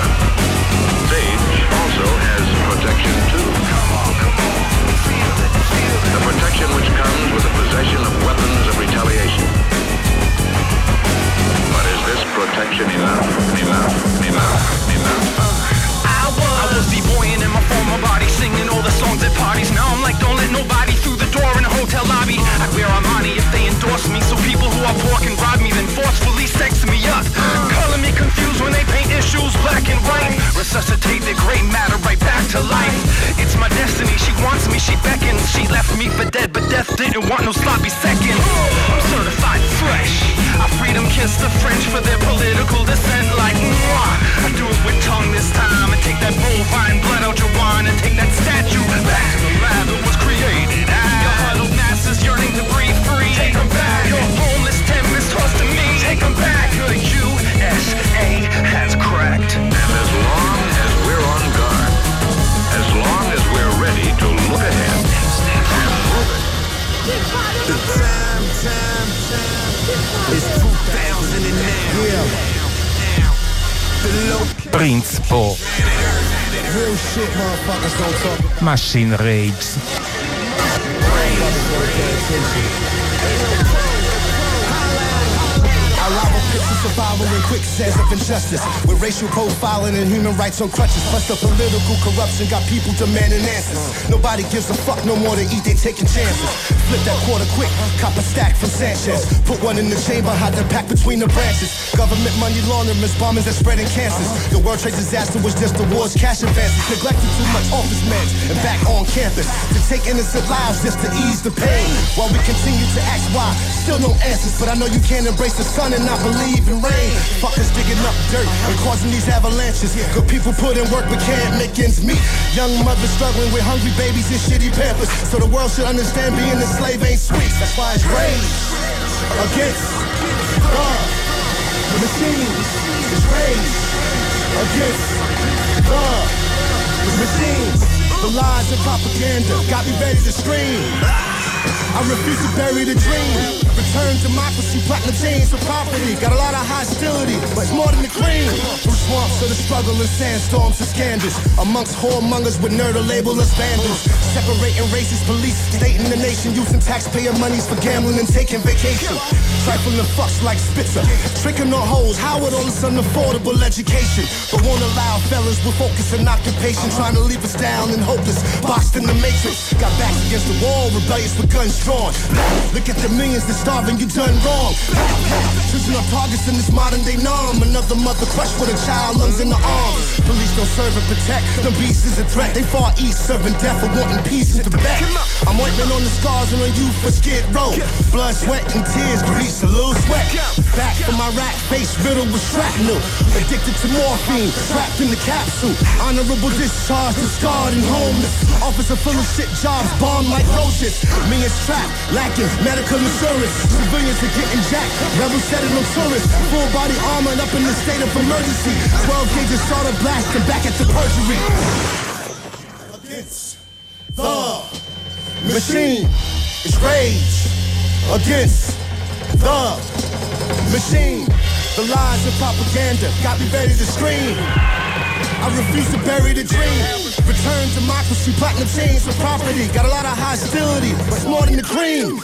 Sage also has protection too. The protection which comes with the possession of weapons of retaliation. But is this protection enough? Enough? Enough? Enough? I was, I was b-boying in my former body, singing all the songs at parties. Now I'm like, don't let nobody through the door in a hotel lobby. I wear Armani if they endorse me, so people who are poor can rob me, then forcefully sex me up. Color me confused when they paint issues black and white. Resuscitate the gray matter right back to life. It's my destiny, she wants me, she beckons. She left me for dead, but death didn't want no sloppy seconds. I'm certified fresh. I freedom kiss the French for their political dissent like mwah. I do it with tongue this time and take that bovine blood out your wine and take that statue back to the lab it was created at. Your huddled masses yearning to breathe free. Take them back. Your homeless temperance tossed to me. Take them back. The U S A has cracked. And as long as we're on guard, The time, time, time is two thousand and now. Yeah. Prince Po. Real shit, motherfuckers don't talk. Machine Rage. Our lava pits of survival and quicksands of injustice, with racial profiling and human rights on crutches. Plus the political corruption got people demanding answers. Nobody gives a fuck no more to eat, they taking chances. Flip that quarter quick, cop a stack from Sanchez. Put one in the chamber, hide the pack between the branches. Government money laundering, bombings that spreading cancers. The World Trade disaster was just the war's cash advances. Neglected too much office meds and back on campus to take innocent lives just to ease the pain. While we continue to ask why, still no answers. But I know you can't embrace the sun and not believe in rain. Fuckers digging up dirt and causing these avalanches. Good people put in work but can't make ends meet. Young mothers struggling with hungry babies and shitty pampers. So the world should understand being a slave ain't sweet. That's why it's rage against the machines. It's rage against the machines. The lies and propaganda got me ready to scream. I refuse to bury the dream. Return democracy, platinum chains for property. Got a lot of hostility, but it's more than the cream. Through swamps of the struggle and sandstorms and scandals. Amongst whoremongers with nerd to label us vandals. Separating races, police, stating the nation. Using taxpayer monies for gambling and taking vacation. Trifling the fucks like Spitzer. Tricking on hoes, how with all this unaffordable education. But won't allow fellas with focus and occupation. Trying to leave us down and hopeless, boxed in the matrix. Got backs against the wall, rebellious with guns drawn. Look at the millions that's starving, you done wrong. Choosing our targets in this modern day norm. Another mother crushed with a child, lungs in the arms. Police don't serve and protect, the beast is a threat. They far east serving death for wanting peace in the back. I'm wiping on the scars and on you for Skid Row. Blood, sweat, and tears, grease, a little sweat. Back from my rack, face riddled with shrapnel. Addicted to morphine, trapped in the capsule. Honorable discharge, discarded and homeless. Officer full of shit jobs, bombed like roaches. Me and trapped, lacking medical insurance. Civilians are getting jacked, rebels setting on tourists. Full body armor and up in the state of emergency. twelve gauges started blasting back at the perjury. Against the machine, it's rage. Against the machine, the lies and propaganda got me ready to scream. I refuse to bury the dream. Return democracy, platinum chains for property. Got a lot of hostility, but it's more than the cream.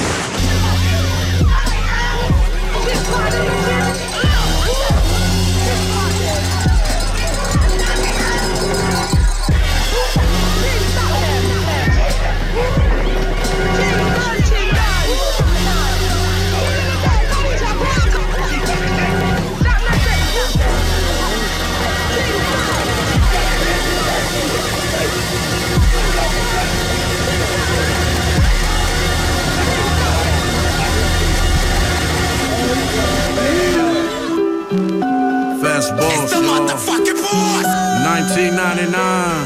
Fast boss, it's the motherfucking boss. nineteen ninety-nine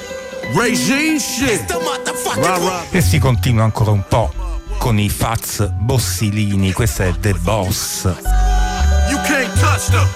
Regime shit. It's the motherfucking boss. E si continua ancora un po' con i Fats Bossilini. Questa è The Boss. You can't touch them.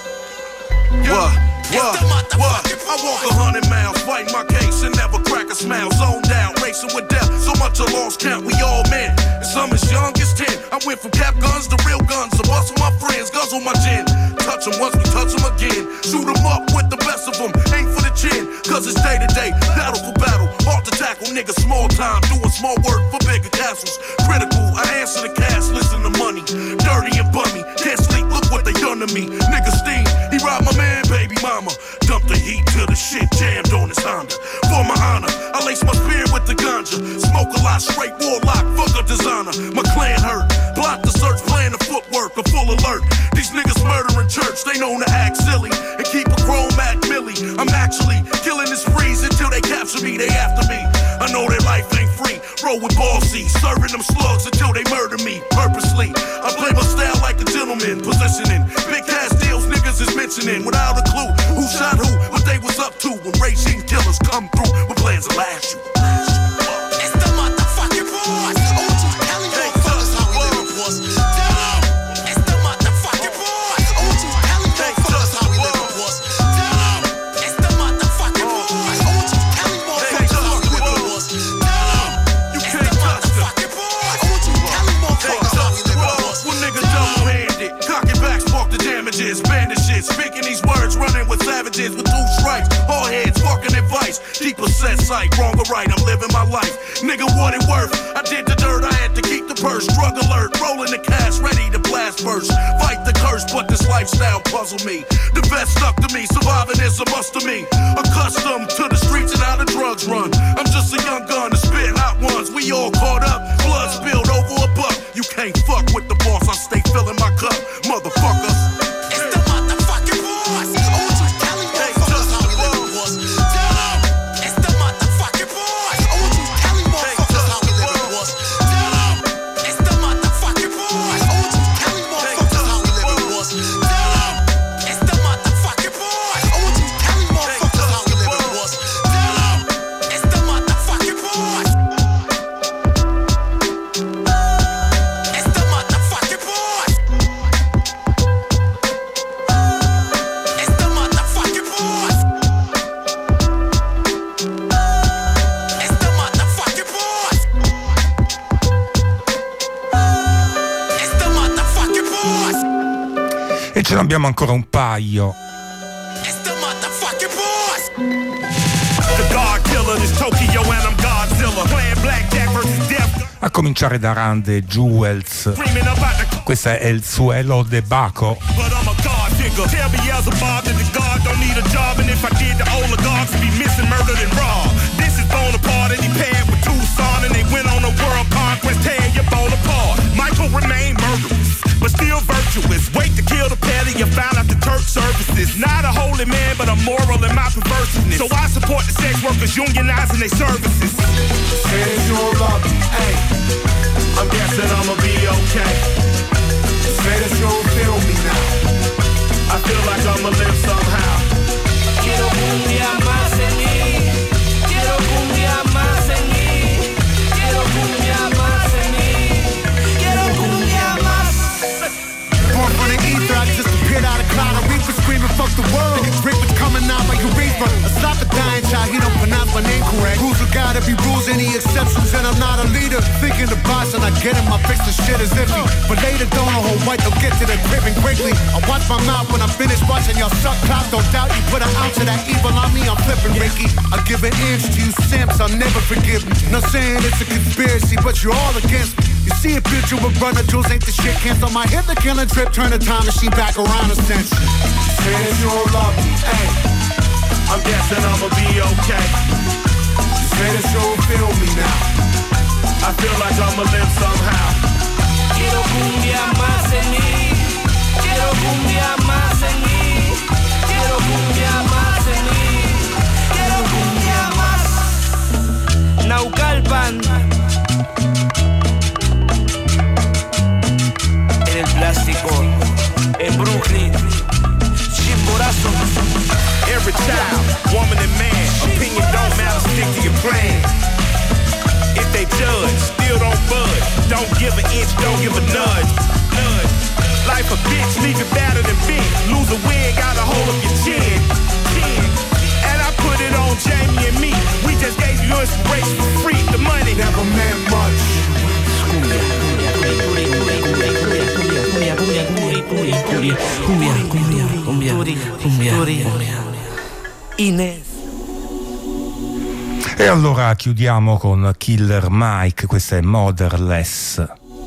What? What? What? I walk a hundred miles, fighting my case and never crack a smile. Zoned out, racing with death. So much I lost count, we all men. And some as young as ten. I went from cap guns to real guns. So bust with my friends, guzzle my gin. Touch them once, we touch them again. Shoot them up with the best of them. Aim for the chin, cause it's day to day. Battle for battle, hard to tackle. Niggas small time, doing small work for bigger castles. Critical, I answer the cast, listen to money. Dirty and bummy, can't sleep, look what they done to me. Niggas steam, he robbed my man, baby mama. Dump the heat till the shit jammed on his Honda. For my honor, I lace my spear with the ganja. Smoke a lot, straight warlock, fuck a designer. My clan hurt, block the search, plan the footwork, a full alert. These niggas murdering church, they known to act silly and keep a chrome Mac Millie. I'm actually killing this freeze until they capture me, they after me. I know their life ain't free, roll with ballsy, serving them slugs until they murder me purposely. I play my style like a gentleman, positioning big cash deals niggas is mentioning without a clue who shot who, what they was up to when regime killers come through with plans to last you. It's the motherfucking boss. Oh, what you telling your fellas how we living, boss? Tell them. It's the motherfucking boss. Oh, what you telling your fellas how we living, boss? Tell them. It's the motherfucking boss. Oh, what you telling your fellas how we living, boss? Tell them. It's the motherfucking boss. Oh, what damages with two stripes. Hard heads, fucking advice. Deeper set sight, wrong or right, I'm living my life. Nigga, what it worth? I did the dirt, I had to keep the purse. Drug alert, rolling the cash, ready to blast first. Fight the curse, but this lifestyle puzzle me. The best stuck to me, surviving is a must to me. Accustomed to the streets and how the drugs run. I'm just a young gun to spit hot ones. We all caught up, blood spilled over a buck. You can't fuck with the boss, I stay filling my cup, motherfuckers. It's the motherfucking boss. Oh, what you telling motherfuckers how we living, boss? Tell them. It's the motherfucking boss. Oh, what you telling motherfuckers how we living, boss? Tell them. It's the motherfucking boss. Oh, what you telling motherfuckers how we living, boss? Tell them. It's the motherfucking boss. Oh, what you telling motherfuckers how we living, boss? Tell them. It's the motherfucking boss. E ce n'abbiamo ancora un paio. A cominciare da Rande Jewels. Questa è El Suelo de Baco. Tell Beelzebub that the God don't need a job, and if I did, the oligarchs would be missing, murdered, and robbed. This is Bonaparte, and he paired with Tucson, and they went on a world conquest, tearing your bowl apart. Michael remained murderous, but still virtuous. Wait to kill the petty, you found out the Turk services. Not a holy man, but a moral in my perverseness. So I support the sex workers unionizing their services. Sensual love, hey, I'm guessing I'ma be okay. Say that you don't feel me now. I feel like I'ma live somehow. Quiero cumbia más en mí. Quiero cumbia más en mí. Quiero cumbia más en mí. Quiero cumbia más. Born from the ether, I just appeared out of cloud. A reaper screaming, fuck the world. Niggas drink what's coming out like a reaper. A stop a dying child, he don't pronounce my name correct. Rules are gotta be rules, any exceptions, and I'm not a leader. Thinking the boss and I get him, I fix the shit as iffy. But later, don't know how white, they'll get to the cribbing quickly. I watch my mouth when I'm finished watching y'all suck clout. Don't doubt you put an ounce of that evil on me, I'm flipping Ricky. I give an inch to you simps, I'll never forgive me. Not saying it's a conspiracy, but you're all against me. You see a picture with brother Jules, ain't the shit cancel my hit, the killing drip, turn the time machine back around a century. Saying you don't love me, hey, I'm guessing I'ma be okay. You say that you don't feel me now. I feel like I'ma live somehow. Quiero cumbia más en mí. Quiero cumbia más en mí. Quiero cumbia más en mí. Quiero cumbia más. Naucalpan. En el plástico. En Brooklyn. Chimborazo. Every child, woman and man, opinion don't matter, stick to your plan. If they judge, still don't budge. Don't give an inch, don't give a nudge. Nudge. Life a bitch, leave it better than big. Lose a win, got a hold of your chin. Chin. And I put it on Jamie and me. We just gave you inspiration for free. The money never meant much. Inés. E allora chiudiamo con Killer Mike, questa è Motherless.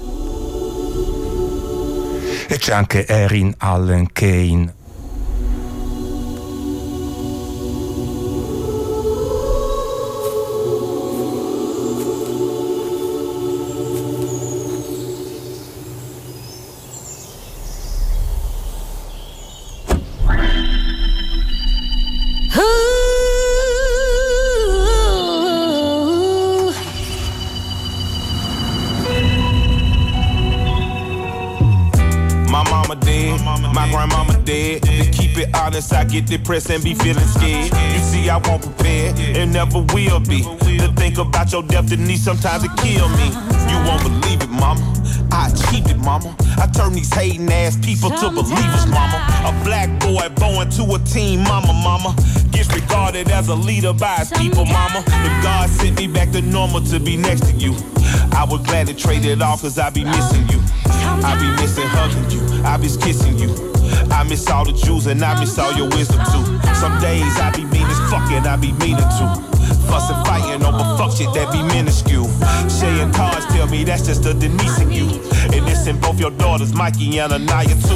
E c'è anche Erin Allen Kane. I get depressed and be feeling scared. You see, I won't prepare and never will be. To think about your destiny, sometimes it kill me. You won't believe it, mama. I achieved it, mama. I turn these hating ass people to believers, mama. A black boy born to a teen, mama, mama. Gets regarded as a leader by his people, mama. If God sent me back to normal to be next to you, I would gladly trade it off, cause I be missing you. I be missing hugging you, I be kissing you. I miss all the Jews and I miss all your wisdom too. Some days I be mean as fuck and I be meaning to. Fussing, fighting over fuck shit that be minuscule. Shay and Taj tell me that's just a Denise in you. And this in both your daughters, Mikey and Anaya too.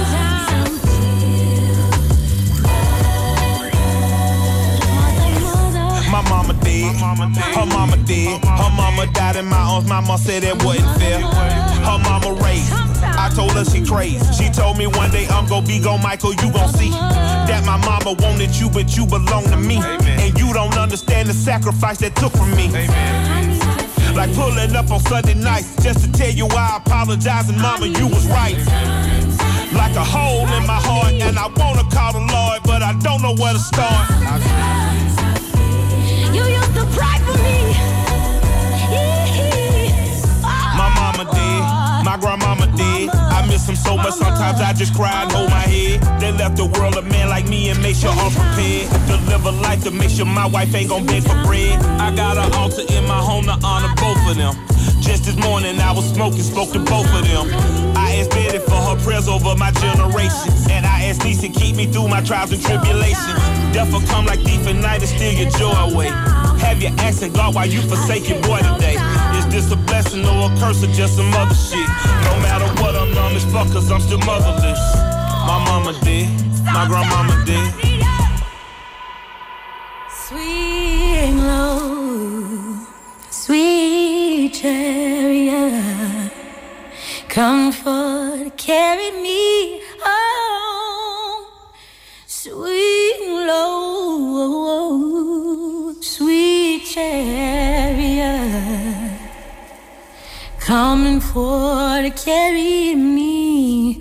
My mama dead, her mama dead. Her mama died in my arms, my mama said it wasn't fair. Her mama raised, I told her she crazy. She told me one day I'm gon' be gone, Michael, you gon' see that my mama wanted you, but you belong to me. And you don't understand the sacrifice that took from me. Like pulling up on Sunday nights just to tell you why I apologize, and mama, you was right. Like a hole in my heart, and I wanna call the Lord, but I don't know where to start. You used to cry for me. My mama did, my grandmama did. I miss them so much, sometimes I just cry and hold my head. They left the world a man like me and make sure I'm prepared to live a life to make sure my wife ain't gon' beg for bread. I got an altar in my home to honor both of them. Just this morning I was smoking, spoke to both of them. I asked Betty for her prayers over my generation, and I asked Lisa to keep me through my trials and tribulations. Death will come like thief at night and steal your joy away. Have you asking God why you forsake your boy today? Is this a blessing or a curse or just some other shit? No matter what, I'm numb as fuck cause I'm still motherless. My mama did, my grandmama did. Sweet and low, sweet chariot, come for to carry me home. Sweet and low, sweet chariot, coming for to carry me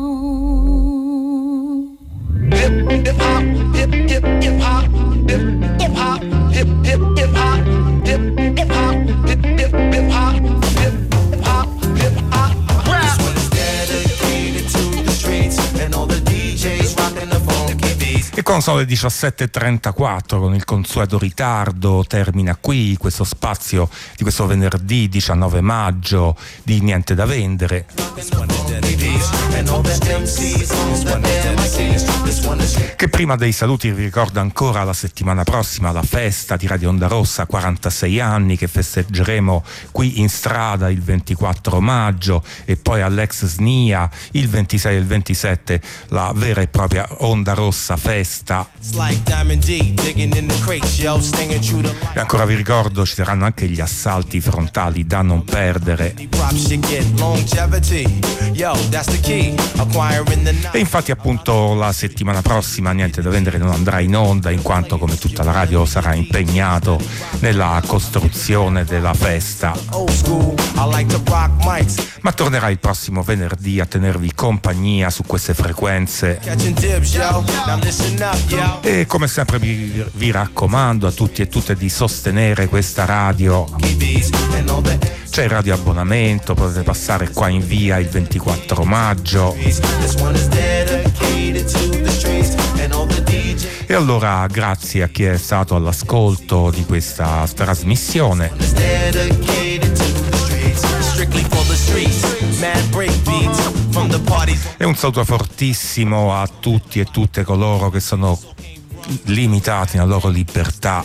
home. Hip hip hop, hip hip hip hop, hip hip hop, hip hip hip hop, hip hip hop, hip hip hip hop, hip hip hop, hip hop. This one is dedicated to the streets and all the D Js rocking the funky beats. E con sole diciassette e trentaquattro, con il consueto ritardo, termina qui questo spazio di questo venerdì diciannove maggio di Niente da Vendere. Che prima dei saluti vi ricordo ancora la settimana prossima la festa di Radio Onda Rossa, quarantasei anni, che festeggeremo qui in strada il ventiquattro maggio, e poi all'ex S N I A il ventisei e il ventisette la vera e propria Onda Rossa Festa. E ancora vi ricordo ci saranno anche gli assalti frontali da non perdere. E infatti appunto la settimana prossima Niente da Vendere non andrà in onda, in quanto come tutta la radio sarà impegnato nella costruzione della festa, ma tornerà il prossimo venerdì a tenervi compagnia su queste frequenze. E come sempre vi, vi raccomando a tutti e tutte di sostenere questa radio. C'è il radio abbonamento, potete passare qua in via il ventiquattro maggio. E allora grazie a chi è stato all'ascolto di questa trasmissione. E un saluto fortissimo a tutti e tutte coloro che sono limitati nella loro libertà.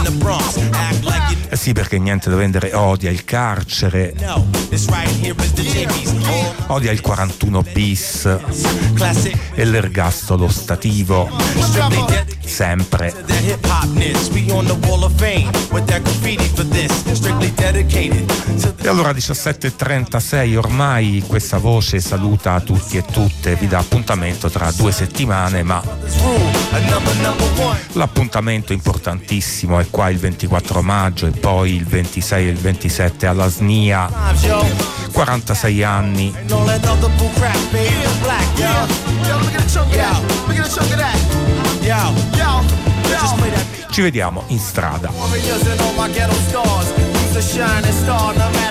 Eh sì, perché Niente da Vendere odia il carcere, odia il quarantuno bis e l'ergastolo stativo, sempre. E allora diciassette e trentasei ormai questa voce saluta tutti e tutte, vi dà appuntamento tra due settimane, ma l'appuntamento importantissimo è qua il ventiquattro maggio e poi il ventisei e il ventisette alla S N I A, quarantasei anni. Ci vediamo in strada. The shining star, no matter